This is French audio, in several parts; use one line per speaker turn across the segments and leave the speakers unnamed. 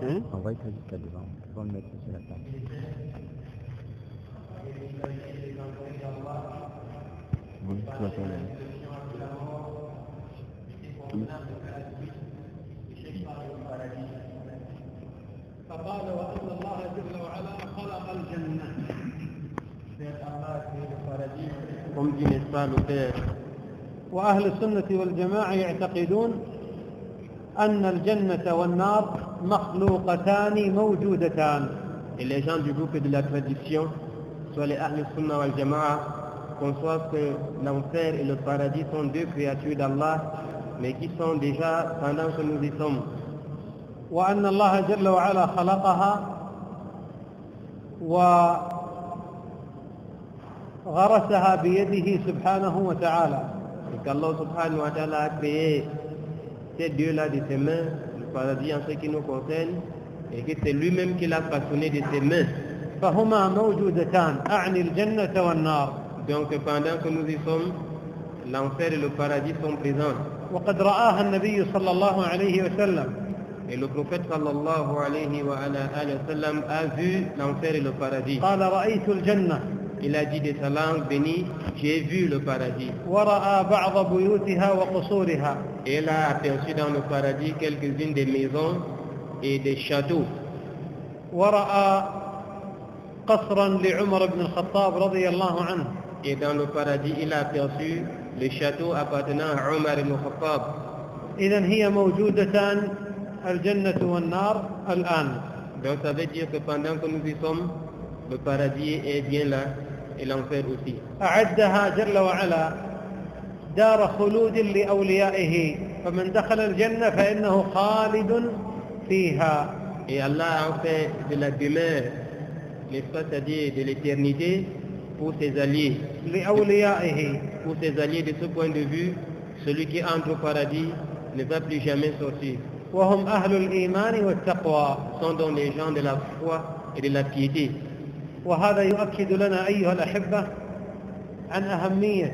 Envoie ça jusqu'à devant. On va le mettre sur la table. Oui, tu vas faire
فقال وأن الله جل وعلا خلق الجنة.
Comme dit n'est-ce pas l'auteur.
وأهل السنة والجماعة يعتقدون أن الجنة والنار مخلوقتان موجودتان.
Et les gens du groupe de la tradition, soit les Ahl Sunnah wal Jama'a, conçoivent que l'enfer et le paradis sont deux créatures d'Allah, mais qui sont déjà pendant que nous y sommes.
وأن الله جل وعلا خلقها وغرسها بيده سبحانه وتعالى.
Et qu'Allah subhanahu wa ta'ala a créé ces deux-là de ses mains, le paradis en ce qui nous concerne, et que c'est lui-même qui l'a façonné de ses mains.
فهما موجودتان أعني الجنة والنار.
Donc pendant que nous y sommes, l'enfer et le paradis sont présents.
وقد رآها النبي صلى الله عليه وسلم.
Et le prophète sallallahu alayhi wa sallam a vu l'enfer et le paradis.
قال رأيت الجنة.
Il a dit de sa langue bénie, j'ai vu le paradis.
ورأى بعض بيوتها وقصورها.
Et il a aperçu dans le paradis quelques-unes des maisons et des châteaux.
ورأى قصرا لعمر بن الخطاب رضي الله عنه.
Et dans le paradis, il a aperçu le château appartenant à Omar ibn Khattab.
إذن هي موجودتان الجنة والنار الآن.
Donc ça veut dire que pendant que nous y sommes, le paradis est bien là et l'enfer aussi.
أعدها جل وعلا دار خلود لأوليائه فمن دخل الجنة فإنه خالد فيها.
Et Allah a fait de la demeure, n'est-ce pas, c'est-à-dire de l'éternité pour ses alliés.
لأوليائه.
Pour ses alliés, de ce point de vue, celui qui entre au paradis ne va plus jamais sortir.
وهم أهل الإيمان والتقوى.
Sont donc les gens de la foi et de la piété.
وهذا يؤكد لنا أيها الأحبة عن أهمية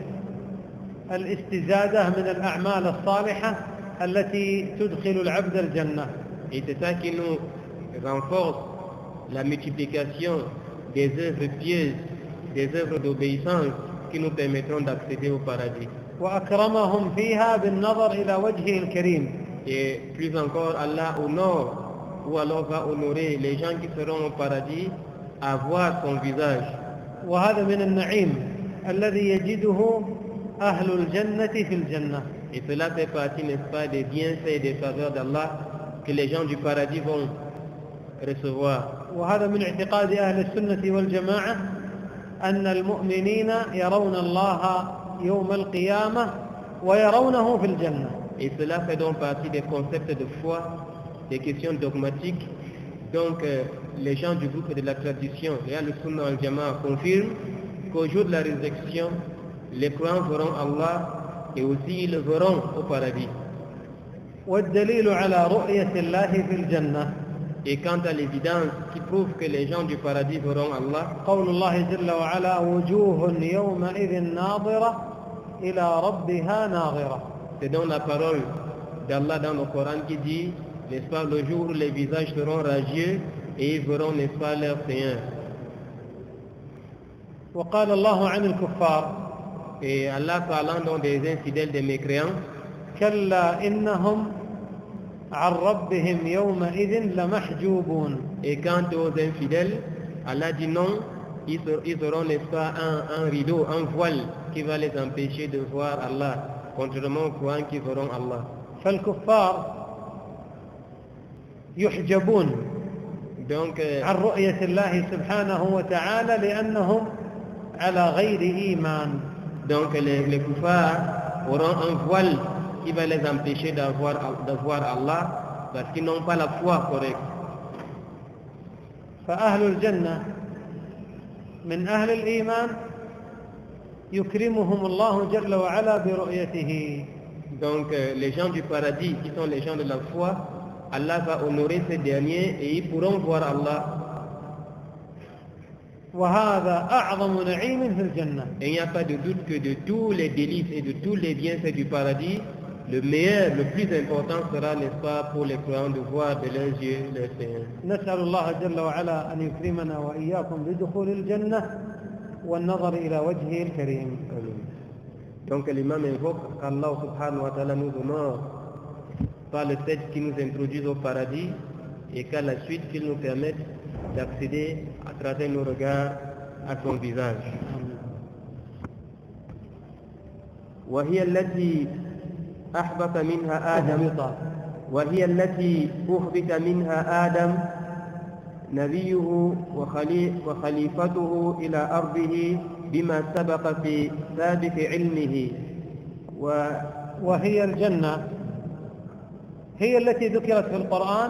الاستزادة من الأعمال الصالحة التي تدخل العبد الجنة.
Et c'est ça qui nous renforce la multiplication des œuvres pieuses, des œuvres d'obéissance qui nous permettront d'accéder au paradis.
وأكرمهم فيها بالنظر إلى وجهه الكريم.
Et plus encore, Allah honore ou alors va honorer les gens qui seront au paradis à voir son visage.
وهذا من النعيم الذي يجده أهل الجنة في الجنة.
Et cela fait partie, n'est-ce pas, des bienfaits et des faveurs d'Allah que les gens du paradis vont recevoir.
وهذا من اعتقاد أهل السنة والجماعة أن المؤمنين يرون الله يوم القيامة ويرونه في الجنة.
Et cela fait donc partie des concepts de foi, des questions dogmatiques. Donc les gens du groupe de la tradition, les Al-Sunnah al-Jama'a, confirment qu'au jour de la résurrection, les croyants verront Allah et aussi ils le verront au paradis.
والدليل على رؤية الله في الجنة.
Et quant à l'évidence qui prouve que les gens du paradis verront Allah,
قول الله جل وعلا وجوه يومئذ ناظرة إلى ربها ناظرة.
c'est donc la parole d'Allah dans le Coran qui dit, n'est-ce pas, le jour où les visages seront radieux et ils verront, n'est-ce pas, leur Seigneur.
وقال الله عن الكفار.
Et Allah parlant donc des infidèles, des mécréants,
كلا إنهم عن ربهم يومئذ لمحجوبون.
Et quant aux infidèles, Allah dit non, ils auront, n'est-ce pas, un rideau, un voile qui va les empêcher de voir Allah, contrairement aux croyants qui verront Allah.
فالكفار يحجبون
Donc,
عن رؤية الله سبحانه وتعالى لأنهم على غير إيمان.
donc les kuffars auront un voile qui va les empêcher de voir Allah parce qu'ils n'ont pas la foi correcte.
فأهل الجنة من أهل الإيمان يكرمهم الله جل وعلا برؤيته.
Donc les gens du paradis qui sont les gens de la foi, Allah va honorer ces derniers et ils pourront voir Allah.
وهذا أعظم نعيم في الجنة.
Et il n'y a pas de doute que de tous les délices et de tous les bienfaits du paradis, le meilleur, le plus important sera, n'est-ce pas, pour les croyants de voir de leurs yeux leur Seigneur.
نسأل الله جل وعلا أن يكرمنا وإياكم بدخول الجنة والنظر إلى وجهه الكريم.
Donc l'imam invoque qu'Allah subhanahu wa ta'ala nous honore par le fait qu'il nous introduise au paradis et qu'à la suite qu'il nous permette d'accéder à travers nos regards à son visage. وهي التي أحبط منها آدم وهي التي أهبط منها آدم نبيه وخليفته إلى أرضه بما سبق في سابق علمه
وهي الجنة هي التي ذكرت في القرآن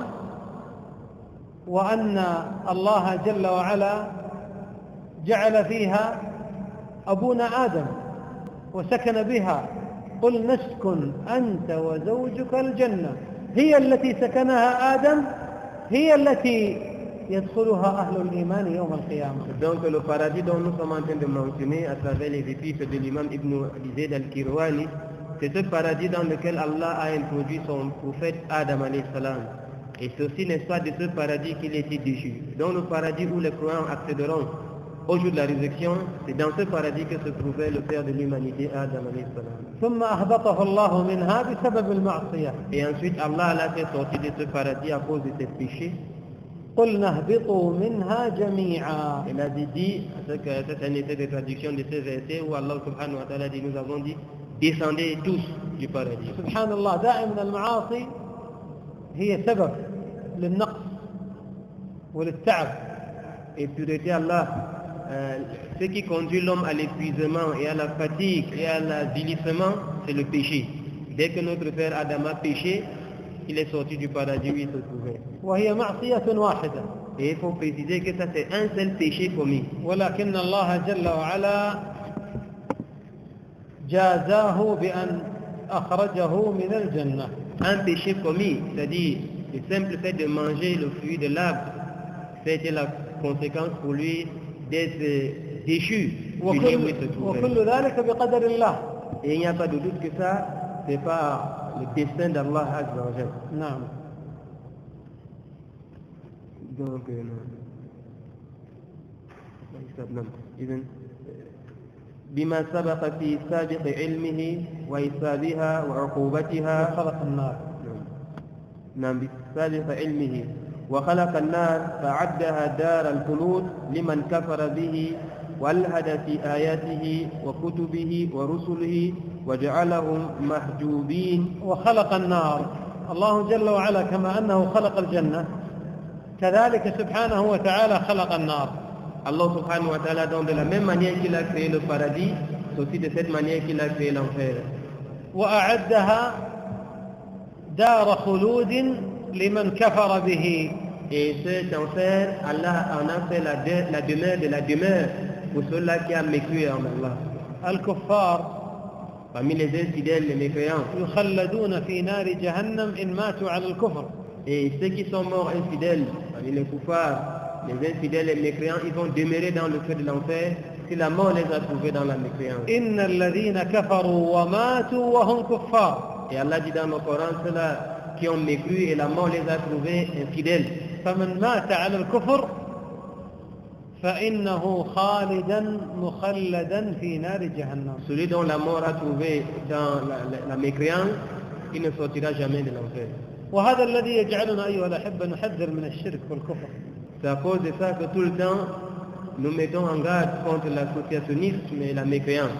وأن الله جل وعلا جعل فيها أبونا آدم وسكن بها قل نسكن أنت وزوجك الجنة هي التي سكنها آدم هي التي يدخلها أهل الإيمان يوم القيامة.
Donc le paradis dont nous sommes en train de mentionner à travers les épîtres de l'imam Ibn Zayd al-Kirwani, c'est ce paradis dans lequel Allah a introduit son prophète Adam alayhi salam. Et c'est aussi, n'est-ce pas, de ce paradis qu'il était déchu. Dans le paradis où les croyants accéderont au jour de la résurrection, c'est dans ce paradis que se trouvait le père de l'humanité, Adam alayhi salam.
ثم أهبطه الله منها بسبب المعصية.
Et ensuite, Allah l'a fait sortir de ce paradis à cause de ses péchés.
قلنا اهبطوا منها جميعا.
Il a dit, c'est un effet de traduction de ce verset où Allah subhanahu wa ta'ala dit, nous avons dit, descendez tous du paradis.
سبحان الله دائما المعاصي هي سبب للنقص وللتعب.
Et pureté Allah, ce qui conduit l'homme à l'épuisement et à la fatigue et à l'avilissement, c'est le péché. Dès que notre père Adam a péché, il est sorti du paradis où il se trouvait.
وهي معصية واحدة.
Et il faut préciser que ça c'est un seul péché commis.
ولكن الله جل وعلا جازاه بأن أخرجه من الجنة.
Un péché commis, c'est-à-dire le simple fait de manger le fruit de l'arbre, c'était la conséquence pour lui d'être déchu du lieu où il se trouvait.
وكل ذلك بقدر الله.
Et il n'y a pas de doute que ça, c'est pas le destin d'Allah Azza wa Jal.
نعم.
Donc, بما سبق في سابق علمه وحسابها وعقوبتها
خلق النار.
نعم بسابق علمه وخلق النار فعدها دار الخلود لمن كفر به والهد في آياته وكتبه ورسله وجعلهم محجوبين.
وخلق النار، الله جل وعلا كما أنه خلق الجنة كذلك سبحانه وتعالى خلق النار.
Allah subhanahu wa ta'ala, donc de la même manière qu'il a créé le paradis, c'est aussi de cette manière qu'il a créé l'enfer.
وأعدها دار خلود لمن كفر به.
Et cet enfer, Allah en a fait la demeure de la demeure pour ceux-là qui ont mécru en Allah.
الكفار
Parmi les infidèles, les mécréants.
يخلدون في نار جهنم إن ماتوا على الكفر.
Et ceux qui sont morts infidèles, parmi les kuffars, les infidèles et les mécréants, ils vont demeurer dans le feu de l'enfer si la mort les a trouvés dans la mécréance.
إن الذين كفروا وماتوا وهم كفار.
Et Allah dit dans le Coran, ceux-là qui ont mécru et la mort les a trouvés infidèles.
فمن مات على الكفر فإنه خالدا مخلدا في نار جهنم.
Celui dont la mort a trouvé dans la mécréance, il ne sortira jamais de l'enfer.
وهذا الذي يجعلنا أيها الأحبة نحذر من الشرك والكفر.
C'est à cause de ça que tout le temps, nous mettons en garde contre l'associationnisme et la mécréance.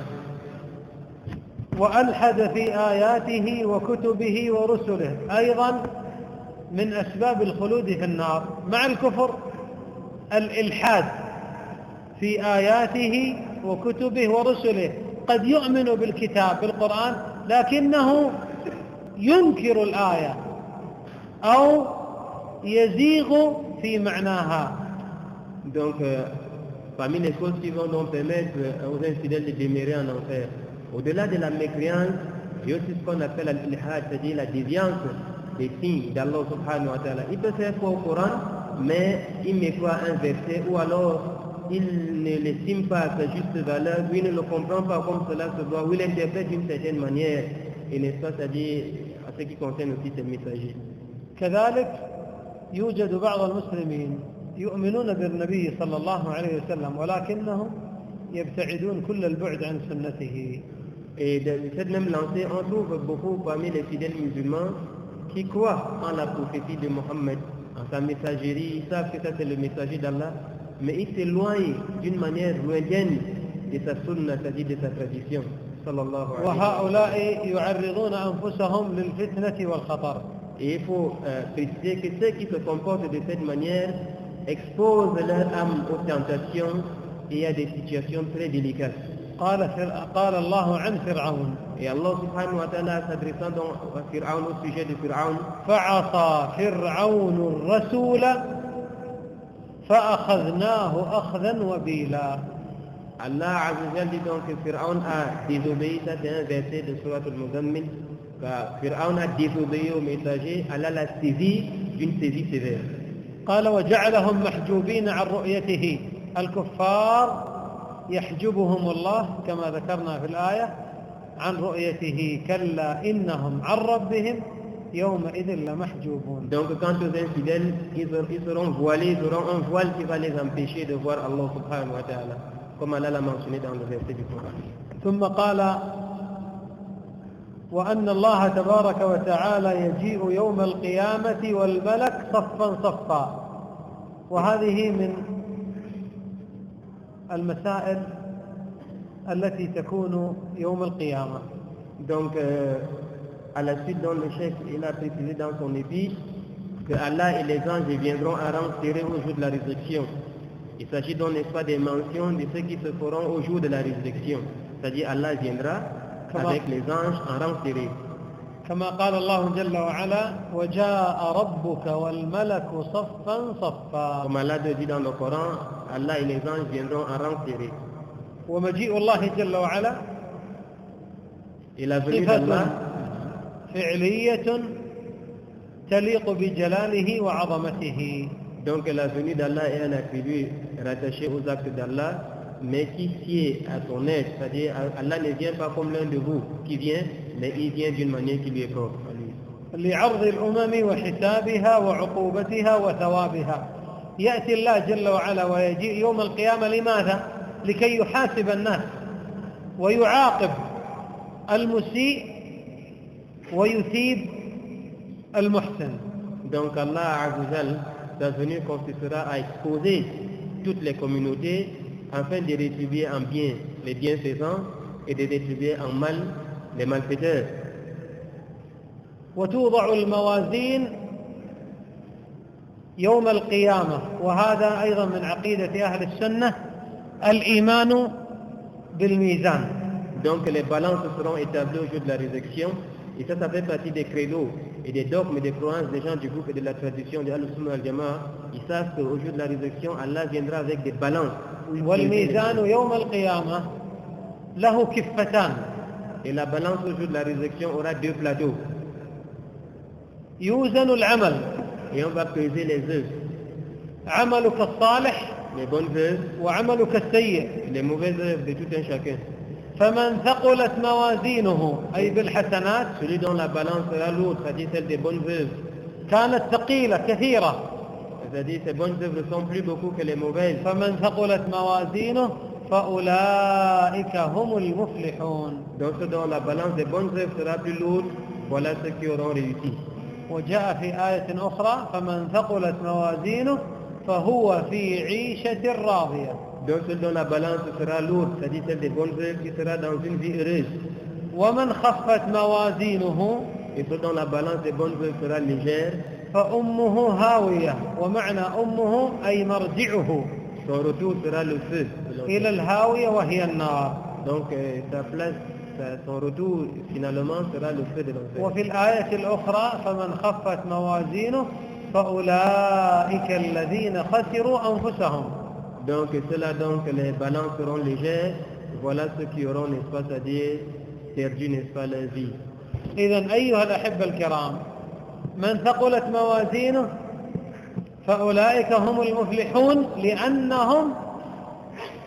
وألحد في آياته وكتبه ورسله أيضا من أسباب الخلود في النار مع الكفر الإلحاد في آياته وكتبه ورسله. قد يؤمن بالكتاب بالقرآن لكنه ينكر الآية أو يزيغ في معناها.
Donc, parmi les choses qui vont donc permettre aux infidèles de demeurer en enfer, au-delà de la mécréance, il y a aussi ce qu'on appelle l'ilhad, c'est-à-dire la déviance des signes d'Allah subhanahu wa ta'ala. Il peut faire foi au Coran, mais il mécroit un verset, ou alors il ne l'estime pas à sa juste valeur, ou il ne le comprend pas comme cela se doit, ou il l'interprète d'une certaine manière. et n'est-ce pas, c'est-à-dire à ce qui concerne aussi ces messagers.
كذلك يوجد بعض المسلمين يؤمنون بالنبي صلى الله عليه وسلم ولكنهم يبتعدون كل البعد عن سنته.
Et de cette même lancée, on trouve beaucoup parmi les fidèles musulmans qui croient en la prophétie de Mohammed, en sa messagerie, ils savent que ça c'est le messager d'Allah, mais ils s'éloignent d'une manière lointaine de sa sunna, c'est-à-dire de sa tradition. Sallallahu alayhi wa sallam.
وهؤلاء يعرضون أنفسهم للفتنة والخطر.
Et il faut préciser que ceux qui se comportent de cette manière exposent leur âme aux tentations et à des situations très délicates.
قال الله عن فرعون
Et Allah subhanahu wa ta'ala s'adressant donc à Fir'aun au sujet de Fir'aun,
فعصى فرعون الرسول فأخذناه أخذا وبيلا.
Allah Azza wa Jalla dit donc que Fir'aun a désobéi, ça c'est un verset de Surat al-Muzammil, que Fir'aun a désobéi au messager, Allah l'a saisi d'une saisie sévère.
قال وجعلهم محجوبين عن رؤيته. الكفار يحجبهم الله كما ذكرنا في الآية عن رؤيته كلا إنهم عن ربهم يومئذ لمحجوبون.
Donc quant aux infidèles, ils seront voilés, ils auront un voile qui va les empêcher de voir Allah subhanahu wa ta'ala, comme Allah l'a mentionné dans le verset du Coran.
ثم قال وأن الله تبارك وتعالى يجيء يوم القيامة والملك صفا صفا. وهذه من المسائل التي تكون يوم القيامة.
Donc à la suite dans le chef il a précisé dans son épître que Allah et les anges viendront à rang serré au jour de la résurrection. Il s'agit donc n'est-ce pas des mentions de ceux qui se feront au jour de la résurrection, c'est-à-dire Allah viendra avec les anges en rang serré.
كما قال الله جل وعلا وجاء ربك والملك صفا صفا.
Comme Allah dit dans le Coran, Allah et les anges viendront en rang serré.
ومجيء الله جل وعلا
Et la venue d'Allah,
فعلية تليق بجلاله وعظمته.
donc la venue d'Allah est un attribut rattaché aux actes d'Allah, mais qui sied à son être, c'est-à-dire Allah ne vient pas comme l'un de vous qui vient, mais il vient d'une manière qui lui est propre.
لعرض الأمم وحسابها وعقوبتها وثوابها. يأتي الله جل وعلا ويجيء يوم القيامة لماذا؟ لكي يحاسب الناس ويعاقب المسيء ويثيب المحسن.
Donc Allah Azza wa Jalla, sa venue consistera à exposer toutes les communautés afin de rétribuer en bien les bienfaisants et de rétribuer en mal les malfaiteurs.
وتوضع الموازين يوم القيامة. وهذا أيضا من عقيدة أهل السنة الإيمان بالميزان.
Donc les balances seront établies au jour de la résurrection, et ça fait partie des credos et des dogmes et des croyances des gens du groupe et de la tradition de Al-Sunnah al-Jama'a. Ils savent qu'au jour de la résurrection, Allah viendra avec des balances.
والميزان يوم القيامة له كفتان.
Et la balance au jour de la résurrection aura deux plateaux.
يوزن العمل.
Et on va peser les œuvres.
عملك الصالح
Les bonnes œuvres
وعملك السيء.
et les mauvaises œuvres de tout un chacun.
فمن ثقلت موازينه أي بالحسنات.
Celui dont la balance sera lourde, c'est-à-dire celle des bonnes œuvres.
كانت ثقيلة كثيرة.
C'est-à-dire ces bonnes œuvres sont plus beaucoup que les mauvaises.
فمن ثقلت موازينه فأولئك هم المفلحون.
Donc ceux dont la balance des bonnes œuvres sera plus lourde, voilà ceux qui auront réussi.
وجاء في آية أخرى فمن ثقلت موازينه فهو في عيشة راضية.
Donc ceux dont la balance sera lourde, c'est-à-dire celle des bonnes œuvres, qui sera dans une vie heureuse.
ومن خفت موازينه
Et ceux dont la balance des bonnes œuvres sera légère,
فأمه هاوية. ومعنى أمه أي مرجعه
son retour sera le feu.
إلى الهاوية وهي النار.
Donc sa place, son retour finalement sera le feu de l'enfer.
وفي الآية الأخرى فمن خفت موازينه فأولئك الذين خسروا أنفسهم.
Donc ceux-là donc les balances seront légères, voilà ceux qui auront, n'est-ce pas, c'est-à-dire perdu, n'est-ce pas, leur vie.
إذن أيها الأحبة الكرام من ثقلت موازينه فأولئك هم المفلحون لأنهم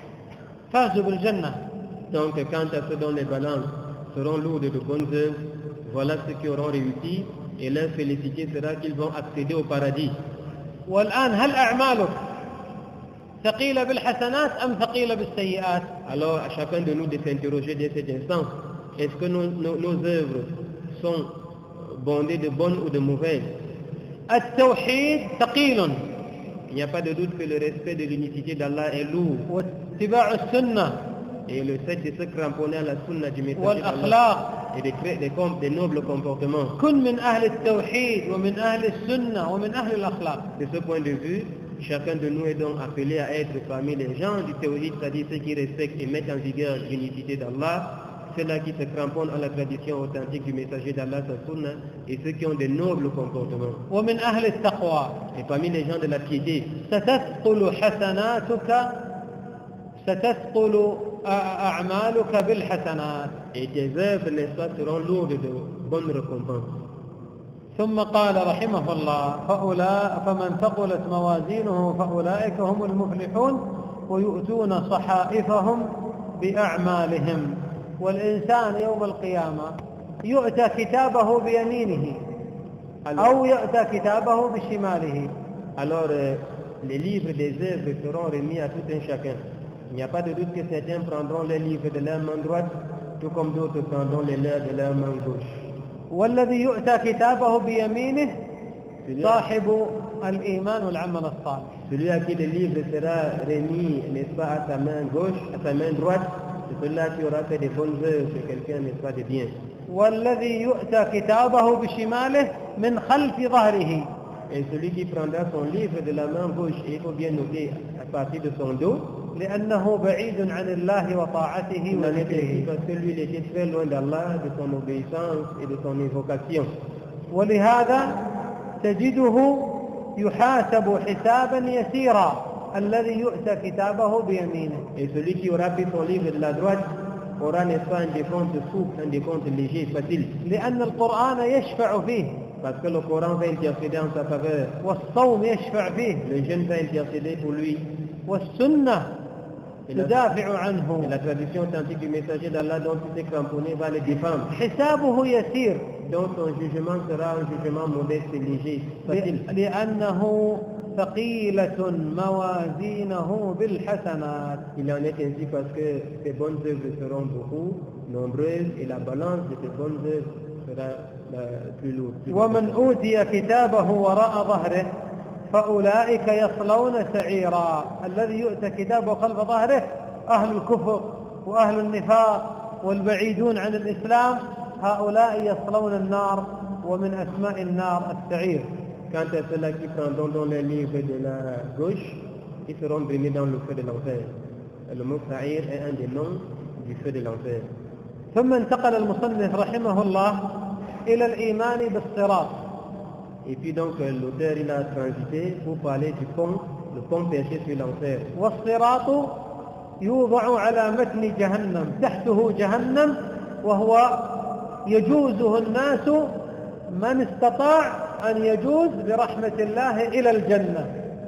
فازوا بالجنة.
Donc quant à ceux dont les balances seront lourdes de bonnes œuvres, Voilà ceux qui auront réussi et leur félicité sera qu'ils vont accéder au paradis.
والآن هل أعمالك ثقيلة بالحسنات أم ثقيلة بالسيئات؟
Alors à chacun de nous de s'interroger dès cet instant, est-ce que nos œuvres sont bondées de bonnes ou de mauvaises?
التوحيد ثقيل.
Il n'y a pas de doute que le respect de l'unicité d'Allah est lourd.
واتباع السنة
Et le fait de se cramponner à la sunna du messager d'Allah
والأخلاق.
et des nobles comportements.
كن من أهل التوحيد ومن أهل السنة ومن أهل الأخلاق.
De ce point de vue, chacun de nous est donc appelé à être parmi les gens du théorie, c'est-à-dire ceux qui respectent et mettent en vigueur l'unicité d'Allah, ceux-là qui se cramponnent à la tradition authentique du messager d'Allah, sa sunna, et ceux qui ont de nobles comportements.
ومن أهل التقوى.
Et parmi les gens de la piété,
ستثقل حسناتك ستثقل أعمالك بالحسنات.
et tes œuvres, n'est-ce pas, seront lourdes de bonnes récompenses.
ثم قال رحمه الله فمن ثقلت موازينه فأولئك هم المفلحون ويؤتون صحائفهم بأعمالهم. والإنسان يوم القيامة يؤتى كتابه بيمينه أو يؤتى كتابه بشماله.
Alors, les livres des œuvres seront remis à tout un chacun. Il n'y a pas de doute que certains prendront les livres de leur main droite, tout comme d'autres prendront les leurs de leur main gauche.
والذي يؤتى كتابه بيمينه صاحب الإيمان والعمل الصالح.
Celui à qui le livre sera remis, n'est-ce pas, à sa main gauche, à sa main droite, c'est celui-là qui aura fait des bonnes œuvres, c'est quelqu'un, n'est-ce pas, de bien.
والذي يؤتى كتابه بشماله من خلف ظهره.
Et celui qui prendra son livre de la main gauche, et il faut bien noter à partir de son dos,
لأنه بعيد عن الله وطاعته
il en était ainsi
وذكره.
parce que lui, il était très loin d'Allah, de son obéissance et de son invocation.
ولهذا تجده يحاسب حسابا يسيرا الذي يؤتى كتابه بيمينه.
Et celui qui aura pris son livre de la droite aura, n'est-ce pas, un décompte souple, un décompte léger, facile.
لأن القرآن يشفع فيه
Parce que le Coran va intercéder en sa faveur.
والصوم يشفع فيه
Le jeûne va intercéder pour lui.
والسنة
Et
تدافع عنه.
la tradition authentique du messager d'Allah dont il s'est cramponné va le défendre.
حسابه يسير
Donc son jugement sera un jugement modeste et léger, facile.
لأنه ثقيلة موازينه بالحسنات.
Il en est ainsi parce que ses bonnes œuvres seront beaucoup, nombreuses, et la balance de ses bonnes œuvres sera plus lourde.
ومن أوتي كتابه وراء ظهره فأولئك يصلون سعيرا. الذي يؤتى كتابه خلف ظهره أهل الكفر وأهل النفاق والبعيدون عن الإسلام، هؤلاء يصلون النار، ومن أسماء النار السعير.
Quant à ceux-là qui prendront dans les livres de la gauche, ils seront brimés dans le feu de l'enfer. Le mot Sa'ir est un des noms du feu de l'enfer.
ثم انتقل المصنف رحمه الله إلى الإيمان بالصراط.
Et puis donc l'auteur il a transité pour parler du pont, le pont perché sur l'enfer.
والصراط يوضع على متن جهنم، تحته جهنم، وهو يجوزه الناس من استطاع أن يجوز برحمة الله إلى الجنة،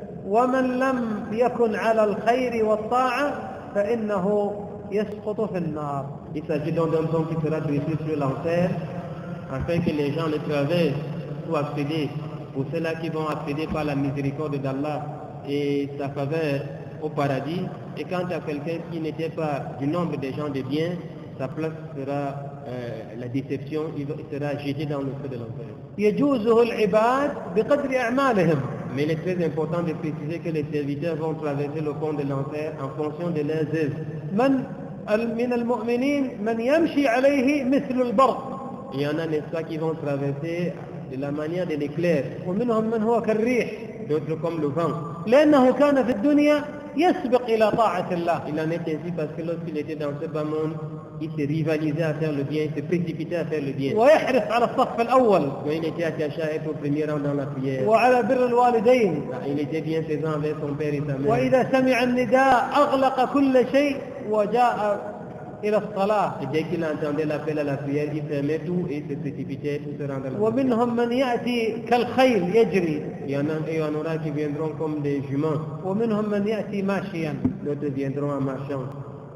ومن لم يكن على الخير والطاعة فإنه يسقط في النار.
Il s'agit donc d'un pont qui sera dressé sur l'enfer afin que les gens le traversent pour accéder, pour ceux-là qui vont accéder par la miséricorde d'Allah et sa faveur au paradis. Et quant à quelqu'un qui n'était pas du nombre des gens de bien, sa place sera la déception, il sera jeté dans le feu de l'enfer.
يجوزه العباد بقدر أعمالهم.
Mais il est très important de préciser que les serviteurs vont traverser le pont de l'enfer en fonction de leurs œuvres.
من المؤمنين من يمشي عليه مثل البرق.
Il y en a, n'est-ce pas, qui vont traverser de la manière de l'éclair,
ومنهم من هو كالريح.
d'autres comme le vent.
لأنه كان في الدنيا يسبق إلى طاعة الله.
Il en est ainsi parce que lorsqu'il était dans ce bas monde, il se rivalisait à faire le bien, il se précipitait à faire le bien.
ويحرص على الصف الأول.
Donc il était attaché à être au premier rang dans la prière.
وعلى بر الوالدين.
Il était bien faisant avec son père et sa mère.
وإذا سمع النداء أغلق كل شيء وجاء إلى الصلاة.
Et dès qu'il entendait l'appel à la prière, il fermait tout et se précipitait pour se rendre à la prière.
ومنهم من يأتي كالخيل يجري.
Il y en aura qui viendront comme des juments.
ومنهم من يأتي ماشيا.
D'autres viendront en marchant.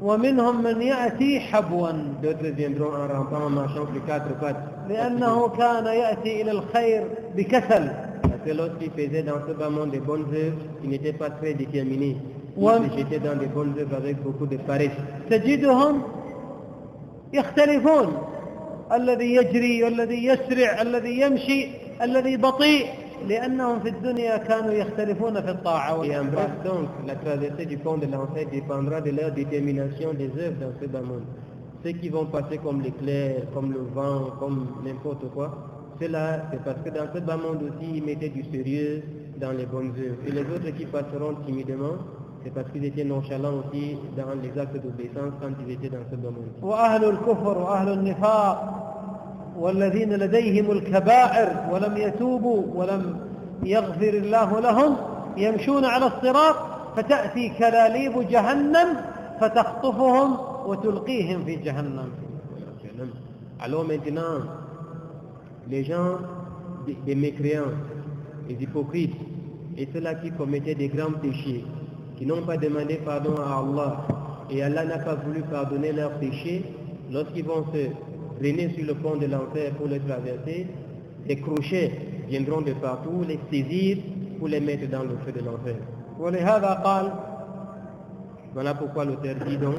ومنهم من يأتي حبوا
D'autres viendront en rampant, en marchant sur 4 pattes.
لأنه كان يأتي إلى الخير بكسل.
Parce que lorsqu'il faisait dans ce bas monde des bonnes œuvres, il n'était pas très déterminé. Il
Ouais.
se jetait dans des bonnes œuvres avec beaucoup de paresse.
تجدهم يختلفون، الذي يجري والذي يسرع، الذي يمشي، الذي بطيء، لأنهم في الدنيا كانوا يختلفون في الطاعة
Et en
والعبادة.
bref, donc, la traversée du pont de l'enfer dépendra de leur détermination des œuvres dans ce bas monde. Ceux qui vont passer comme l'éclair, comme le vent, comme n'importe quoi, cela, c'est parce que dans ce bas monde aussi, ils mettaient du sérieux dans les bonnes œuvres. Et les autres qui passeront timidement, c'est parce qu'ils étaient nonchalants aussi dans les actes d'obéissance quand ils étaient dans ce bas monde.
وأهل الكفر وأهل النفاق والذين لديهم الكبائر ولم يتوبوا ولم يغفر الله لهم يمشون على الصراط فتأتي كلاليب جهنم فتخطفهم وتلقيهم في جهنم.
Alors maintenant, les gens, des mécréants, les hypocrites, et ceux-là qui commettaient des grands péchés, qui n'ont pas demandé pardon à Allah, et Allah n'a pas voulu pardonner leurs péchés, lorsqu'ils vont se traîner sur le pont de l'enfer pour le traverser, des crochets viendront de partout, les saisir pour les mettre dans le feu de l'enfer.
ولهذا قال
Voilà pourquoi l'auteur dit donc,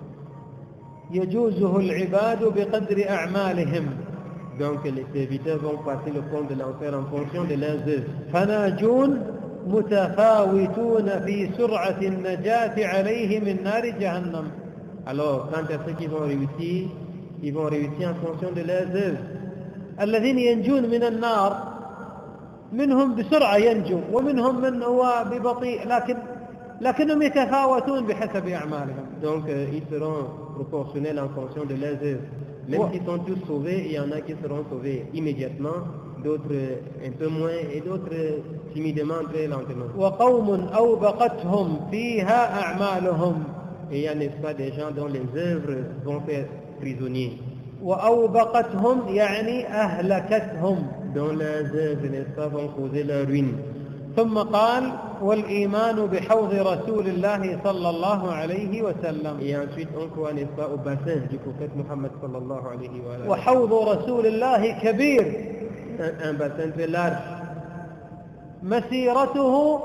يجوزه العباد بقدر أعمالهم
donc les serviteurs vont passer le pont de l'enfer en fonction de leurs œuvres.
فناجون متفاوتون في سرعة النجاة عليه من نار جهنم.
Alors, quant à ceux qui vont réussir, ils vont réussir en fonction de leurs œuvres.
الذين ينجون من النار منهم بسرعة ينجو ومنهم من هو ببطيء لكنهم يتفاوتون بحسب أعمالهم.
Donc, ils seront proportionnels en fonction de leurs œuvres. Même s'ils sont tous sauvés, il y en a qui seront sauvés immédiatement, d'autres un peu moins et d'autres timidement, très lentement.
وقوم أوبقتهم فيها أعمالهم.
Et il y a, n'est-ce pas, des gens dont les œuvres vont faire prisonniers.
وأوبقتهم يعني أهلكتهم.
Dont leurs œuvres, n'est-ce pas, vont causer leur ruine.
ثم قال والإيمان بحوض رسول الله صلى الله عليه وسلم.
Et ensuite, on croit, n'est-ce pas, au bassin du prophète Mohammed sallallahu alayhi wa sallam.
وحوض رسول الله كبير
Un bassin très large.
مسيرته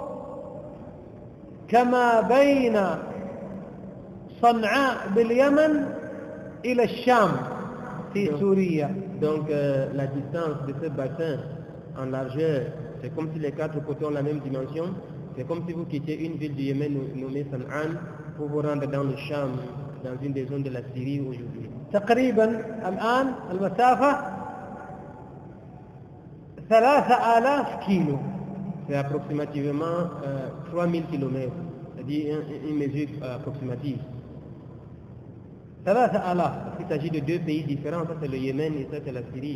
كما بين صنعاء باليمن إلى الشام في سوريا.
Donc, la distance de ce bassin en largeur, c'est comme si les 4 côtés ont la même dimension. C'est comme si vous quittiez une ville du Yémen nommée San'an pour vous rendre dans le Cham, dans une des zones de la Syrie aujourd'hui.
تقريبا الآن المسافة 3000 كيلو.
C'est approximativement 3000 km, c'est-à-dire une mesure approximative.
3000.
Il s'agit de 2 pays différents, ça c'est le Yémen et ça c'est la Syrie.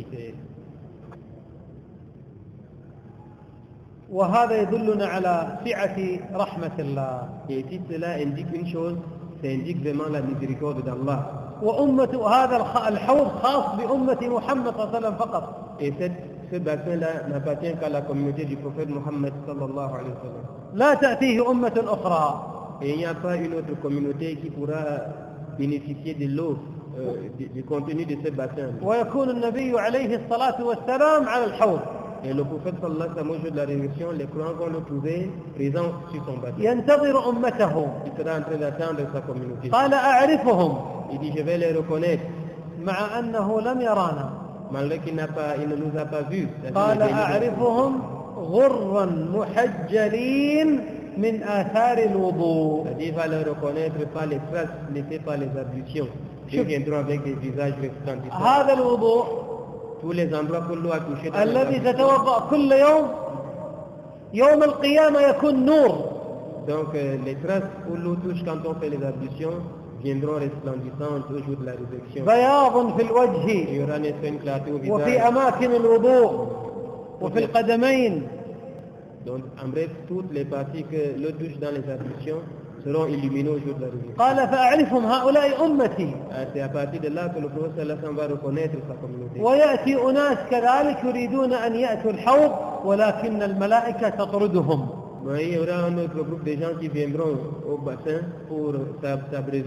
وهذا يدلنا على سعة رحمة الله.
Et si cela indique une chose, ça indique vraiment la miséricorde d'Allah.
وأمة هذا الحوض خاص بأمة محمد صلى الله عليه وسلم فقط.
Et ce bassin-là n'appartient qu'à la communauté du prophète Mohammed sallallahu alayhi wa sallam.
لا تأتيه أمة أخرى.
Et il n'y a pas une autre communauté qui pourra bénéficier de l'eau, du contenu de ce bassin.
ويكون النبي عليه الصلاة والسلام على الحوض.
Et le prophète sallallahu alayhi wa sallam, au jour de la résurrection, les croyants vont le trouver présent sur son bassin.
ينتظر أمته.
Il sera en train d'attendre sa communauté.
قال أعرفهم
Il dit, je vais les reconnaître,
مع أنه لم يرانا.
malgré qu'il ne nous a pas vus.
قال أعرفهم غرا محجلين من آثار الوضوء.
C'est-à-dire, il va les reconnaître par les traces laissées par les ablutions. Ils viendront avec des visages resplendissants.
هذا الوضوء
Tous les endroits que l'eau a touché dans
الذي
les
تتوضأ كل يوم القيامة يكون نور.
Donc, les traces où l'eau touche quand on fait les ablutions viendront resplendissantes au jour de la résurrection.
بياض في
Il
الوجه
y aura n'est-ce pas une clarté au
وفي
visage.
أماكن الوضوء وفي القدمين.
Donc, en bref, toutes les parties que l'eau touche dans les ablutions seront illuminées au jour de la résurrection.
قال فأعرفهم هؤلاء أمتي.
C'est à partir de là que le prophète sallallahu alayhi wa sallam va reconnaître sa communauté.
ويأتي أناس كذلك يريدون أن يأتوا الحوض ولكن الملائكة تطردهم.
Mais il y aura un autre groupe de gens qui viendront au bassin pour s'abreuver,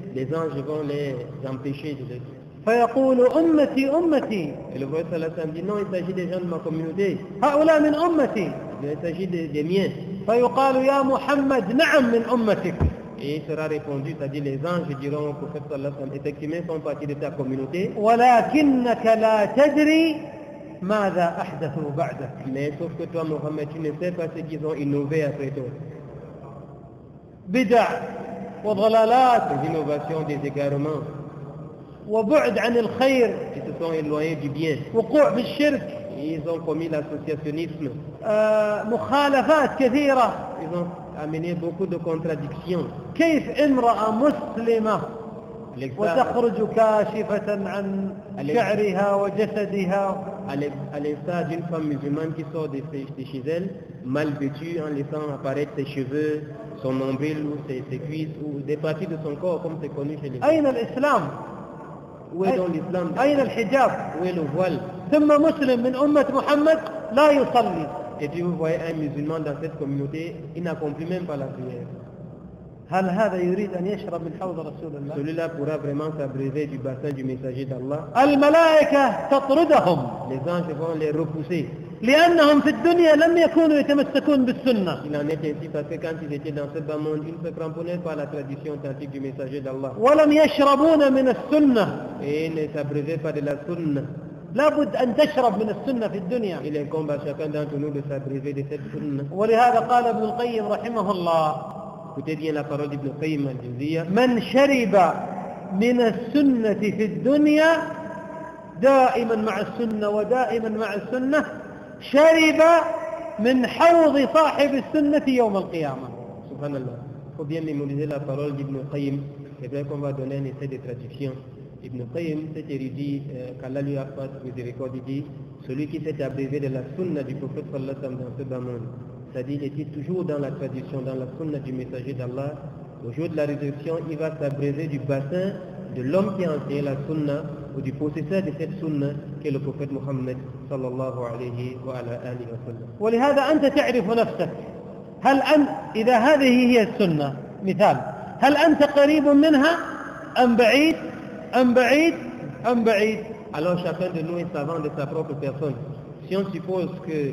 les anges vont les empêcher de le...
فيقول أمتي أمتي
Et le prophète sallallahu alayhi wa sallam dit non, il s'agit des gens de ma communauté,
هؤلاء من أمتي
il s'agit des miens.
فيقال يا محمد نعم من أمتك
Et il sera répondu, c'est-à-dire les anges diront au prophète sallallahu alayhi wa sallam, effectivement, ils font partie de ta communauté,
ولكنك لا تدري ماذا أحدثوا بعدك.
mais sauf que toi, Mohammed, tu ne sais pas ce qu'ils ont innové après toi.
بدع وضلالات
Des innovations, des égarements,
وبعد عن الخير
ils se sont éloignés du bien.
وقوع في الشرك
Ils ont commis l'associationnisme.
مخالفات كثيرة.
Ils ont amené beaucoup de contradictions.
كيف امرأة مسلمة
L'exemple,
وتخرج كاشفة عن شعرها وجسدها
à l'instar d'une femme musulmane qui sort de chez elle, mal vêtue, en laissant apparaître ses cheveux, son nombril ou ses cuisses, ou des parties de son corps, comme c'est connu chez les femmes.
أين الإسلام؟
Où est donc l'islam?
أين الحجاب؟
Où est le voile?
ثم مسلم من أمة محمد لا يصلي.
Et puis vous voyez un musulman dans cette communauté, il n'accomplit même pas la prière.
هل هذا يريد أن يشرب من حوض رسول الله؟
Celui-là pourra vraiment s'abreuver du bassin du messager d'Allah.
الملائكة تطردهم
Les anges vont les repousser.
لأنهم في الدنيا لم يكونوا يتمسكون بالسنة
Il en est ainsi parce que quand ils étaient dans ce bas monde, ils ne se cramponnaient pas à la tradition authentique du messager d'Allah.
ولم يشربون من السنة.
Et ils ne s'abreuvaient pas de la sunna.
لابد أن تشرب من السنة في الدنيا.
Il incombe à chacun d'entre nous de s'abreuver de cette sunna.
ولهذا قال ابن القيم رحمه الله
Écoutez bien la parole d'Ibn Qayyim al-Jawziyya.
من شرب من السنة في الدنيا دائما مع السنة ودائما مع السنة شرب من حوض صاحب السنة يوم القيامة.
Subhanallah. Il faut bien mémoriser la parole d'Ibn Qayyim. C'est vrai qu'on va donner un essai de traduction. Ibn Qayyim, cet érudit qu'Allah lui a fait miséricorde, il dit celui qui s'est abreuvé de la sunna du prophète sallallahu alayhi wa sallam dans ce bas monde, c'est-à-dire il était toujours dans la tradition, dans la sunna du messager d'Allah. Au jour de la résurrection, il va s'abreuver du bassin de l'homme qui a enseigné la sunna ou du possesseur de cette sunna qui est le prophète Mohammed sallallahu alayhi wa alihi wa sallam.
ولهذا أنت تعرف نفسك هل أنت إذا هذه هي السنة مثال هل أنت قريب منها أم بعيد أم بعيد أم بعيد.
Alors chacun de nous est savant de sa propre personne. Si on suppose que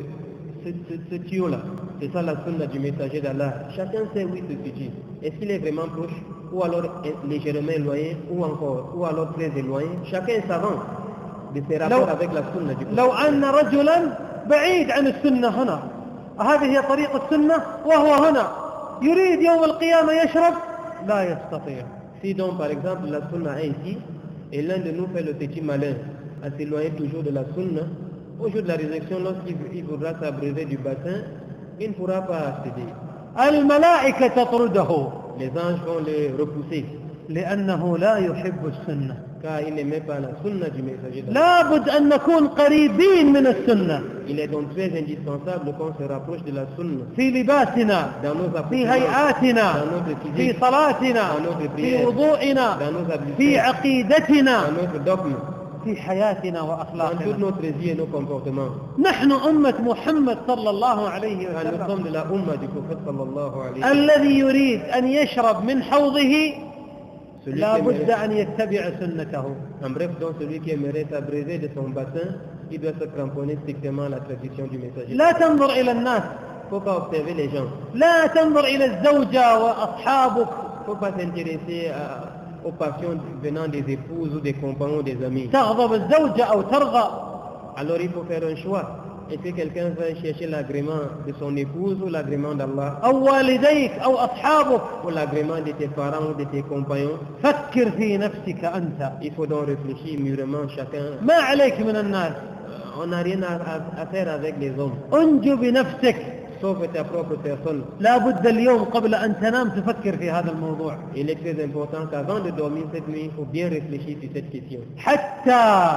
ce tuyau-là, c'est ça la sunna du messager d'Allah, chacun sait où il se situe. Est-ce qu'il est vraiment proche, ou alors légèrement éloigné, ou alors très éloigné? Chacun est savant de ses rapports avec la sunna du prophète.
لو أن رجلا بعيد عن السنة هنا هذه هي طريق السنة وهو هنا يريد يوم القيامة يشرب لا يستطيع.
Si donc par exemple la sunna est ici, et l'un de nous fait le petit malin à s'éloigner toujours de la sunna, au jour de la résurrection, lorsqu'il voudra s'abreuver du bassin, il ne pourra pas accéder.
الملائكة تطرده
Les anges vont le repousser,
لأنه لا يحب السنة.
car il n'aimait pas la sunna du messager d'Allah.
لابد أن نكون قريبين من السنة
Il est donc très indispensable qu'on se rapproche de la sunna
في لباسنا
dans nos
في
accoutrements,
هيئاتنا
dans notre
في
physique,
صلاتنا
dans notre
في
prière,
وضوئنا
dans nos
في
habiletés,
عقيدتنا
dans notre dogme,
في حياتنا
dans toute
وأخلاقنا.
notre vie et nos comportements.
نحن أمة محمد صلى الله عليه
Car nous
وسلم
sommes de la umma du prophète sallallahu alayhi wa sallam.
الذي يريد أن يشرب من حوضه
Celui
لا
qui
بد
aimerait-
أن يتبع سنته.
En bref, donc celui qui aimerait s'abreuver de son bassin, il doit se cramponner strictement à la tradition du messager.
لا تنظر إلى الناس
Il ne faut pas observer les gens.
لا تنظر إلى الزوجة وأصحابك
Il ne faut pas s'intéresser aux passions venant des épouses ou des compagnons ou des amis.
تغضب الزوجة أو ترغب.
Alors il faut faire un choix. Est-ce que quelqu'un va chercher l'agrément de son épouse ou l'agrément d'Allah,
أو والديك أو أصحابك.
ou l'agrément de tes parents ou de tes compagnons?
فكر في نفسك أنت
Il faut donc réfléchir mûrement chacun.
ما عليك من الناس
On n'a rien à faire avec les hommes,
انجو بنفسك.
sauf ta propre personne.
لا بد اليوم قبل أن تنام تفكر في هذا الموضوع
Il est très important qu'avant de dormir cette nuit, il faut bien réfléchir sur cette question.
حتى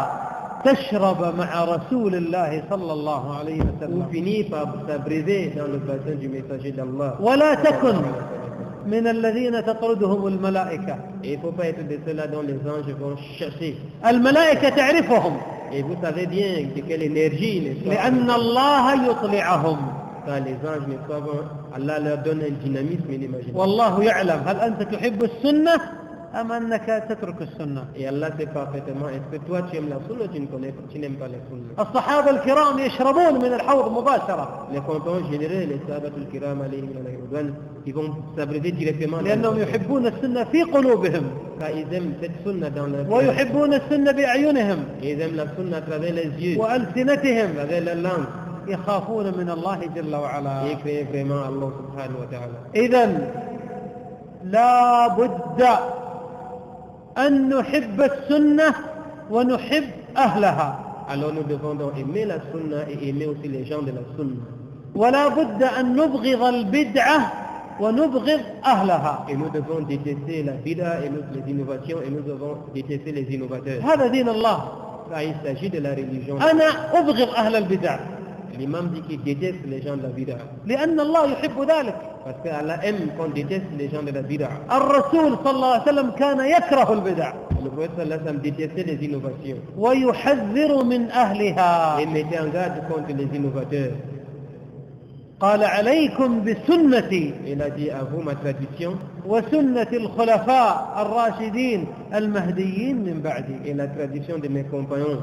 تشرب مع رسول الله صلى الله عليه
Pour
وسلم.
finir par s'abreuver dans le bassin du messager d'Allah.
ولا تكن من الذين تطردهم الملائكة.
Et il ne faut pas être de ceux-là dont les anges vont chercher.
الملائكة تعرفهم
Et vous savez bien de quelle énergie, n'est-ce pas?
لأن الله يطلعهم.
Car les anges, n'est-ce pas, Allah leur donne un dynamisme inimaginable.
والله يعلم هل أنت تحب السنة أم أنك تترك السنة؟
Et Allah sait parfaitement, est-ce que toi tu aimes la sunna ou tu n'aimes pas la sunna?
الصحابة الكرام يشربون من الحوض مباشرة
Les comptes générés, les sahabatul kiram alayhim wa ridwan, ils vont s'abreuver directement dans
لأنهم يحبون السنة في قلوبهم
car ils aiment cette sunna dans leur cœur.
ويحبون السنة بأعينهم
Et ils aiment la sunna à travers les yeux, à
وألسنتهم
travers la langue.
يخافون من الله جل وعلا.
Et créer vraiment Allah subhanahu wa ta'ala.
إذن لا بد أن نحب السنة ونحب أهلها
Alors nous devons donc aimer la sunna et aimer aussi les gens de la sunna.
ولا بد أن نبغض البدعة ونبغض أهلها.
Et nous devons détester la bid'a et les innovations et nous devons détester les innovateurs.
هذا دين الله.
Là, il s'agit de la religion.
أنا أبغض أهل البدع
L'imam dit qu'il déteste les gens de la bid'a.
لأن الله يحب ذلك.
Parce qu'Allah aime qu'on déteste les gens de la bid'a.
الرسول صلى الله عليه وسلم كان يكره البدع
Le prophète sallallahu alayhi wa sallam détestait les innovations.
ويحذر من أهلها.
Et mettait en garde contre les innovateurs.
قال عليكم بسنتي
Il a dit à vous ma tradition
وسنة الخلفاء الراشدين المهديين من بعدي
et la tradition de mes compagnons.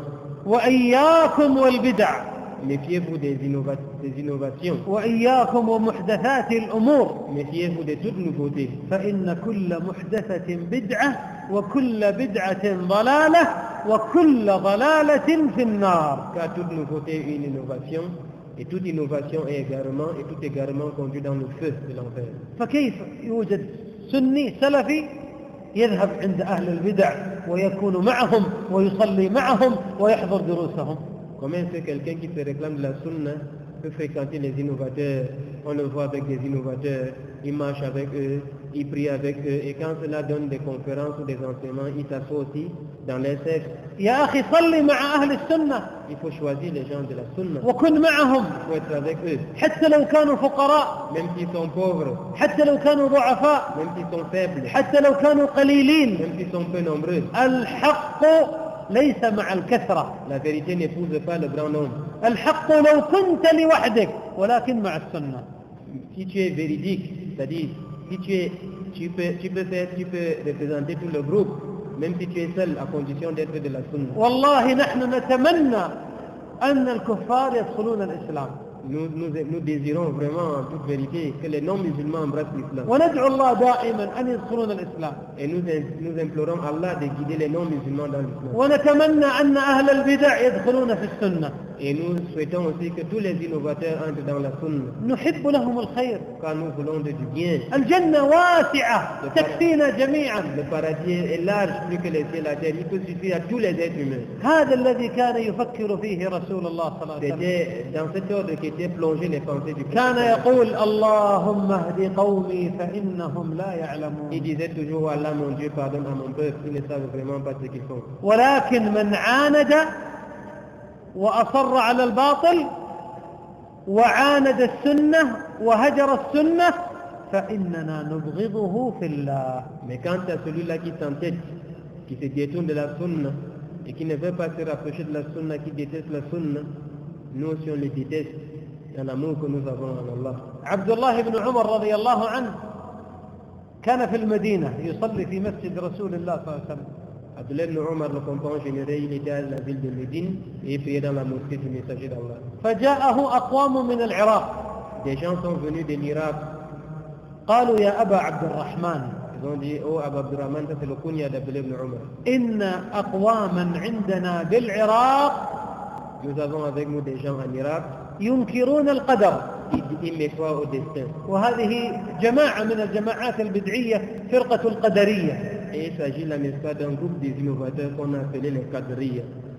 وإياكم والبدع
Méfiez-vous des innovations.
وإياكم ومحدثات الأمور
Méfiez-vous de toute nouveauté.
فإن كل محدثة بدعة وكل بدعة ضلالة وكل ضلالة في النار.
Car toute nouveauté est une innovation, et toute innovation est égarement, et tout égarement conduit dans le feu de l'enfer.
فكيف يوجد سني سلفي يذهب عند أهل البدع ويكون معهم ويصلي معهم ويحضر دروسهم؟
Comment est-ce que quelqu'un qui se réclame de la sunna peut fréquenter les innovateurs? On le voit avec des innovateurs, il marche avec eux, il prie avec eux, et quand cela donne des conférences ou des enseignements, il s'assoit aussi dans les sectes.
يا أخي صلي مع أهل السنة
Il faut choisir les gens de la sunna.
وكن معهم
Il faut être avec eux,
حتى لو كانوا فقراء
même s'ils sont pauvres,
حتى لو كانوا ضعفاء
même s'ils sont faibles,
حتى لو كانوا قليلين.
même s'ils sont peu nombreux.
الحق ليس مع الكثرة.
La vérité n'épouse pas le grand nombre.
الحق لو كنت لوحدك ولكن مع السنة.
Si tu es véridique, c'est-à-dire si tu peux représenter tout le groupe, même si tu es seul, à condition d'être de la sunna.
والله نحن نتمنى أن الكفار يدخلون الإسلام.
Nous désirons vraiment en toute vérité que les non-musulmans embrassent l'islam.
وندعو الله دائما أن يدخلون الإسلام.
Et nous implorons Allah de guider les non-musulmans dans l'islam.
ونتمنى أن أهل البدع يدخلون في السنة.
Et nous souhaitons aussi que tous les innovateurs entrent dans la sunna,
نحب لهم الخير.
car nous voulons du bien.
الجنة واسعة تكفينا جميعا.
Le paradis est large plus que les cieux et la terre. Il peut suffire à tous les êtres humains.
هذا الذي كان يفكر فيه رسول الله صلى الله عليه وسلم.
C'était dans cet ordre qu'étaient plongées les pensées du
كان
prophète.
يقول اللهم اهد قومي فإنهم لا
Il
يعلمون.
disait toujours, Allah mon Dieu pardonne à mon peuple, ils ne savent vraiment pas ce qu'ils font.
ولكن من عاند وأصر على الباطل وعاند السنة وهجر السنة فإننا نبغضه في الله.
Mais quant à celui-là qui s'entête, qui se détourne de la sunna et qui ne veut pas se rapprocher de la sunna, qui déteste la sunna, nous aussi on le déteste dans l'amour que nous avons en Allah.
عبد الله بن عمر رضي الله عنه كان في المدينة يصلي في مسجد رسول الله صلى الله عليه وسلم.
Abdullah ibn Omar, le compagnon général, il était à la ville de Médine et il priait dans la mosquée du messager d'Allah.
فجاءه أقوام من العراق
Des gens sont venus de l'Irak.
قالوا يا أبا عبد الرحمن
Ils ont dit, oh Abu Abdurrahman, ça c'est le kunya d'Abdullah ibn Omar.
إن أقواما عندنا بالعراق
Nous avons avec nous des gens en Irak,
ينكرون القدر.
ils mécroient au destin.
وهذه جماعة من الجماعات البدعية فرقة القدرية.
Et il s'agit là, n'est-ce pas, d'un groupe des innovateurs qu'on a appelé les Qadriya.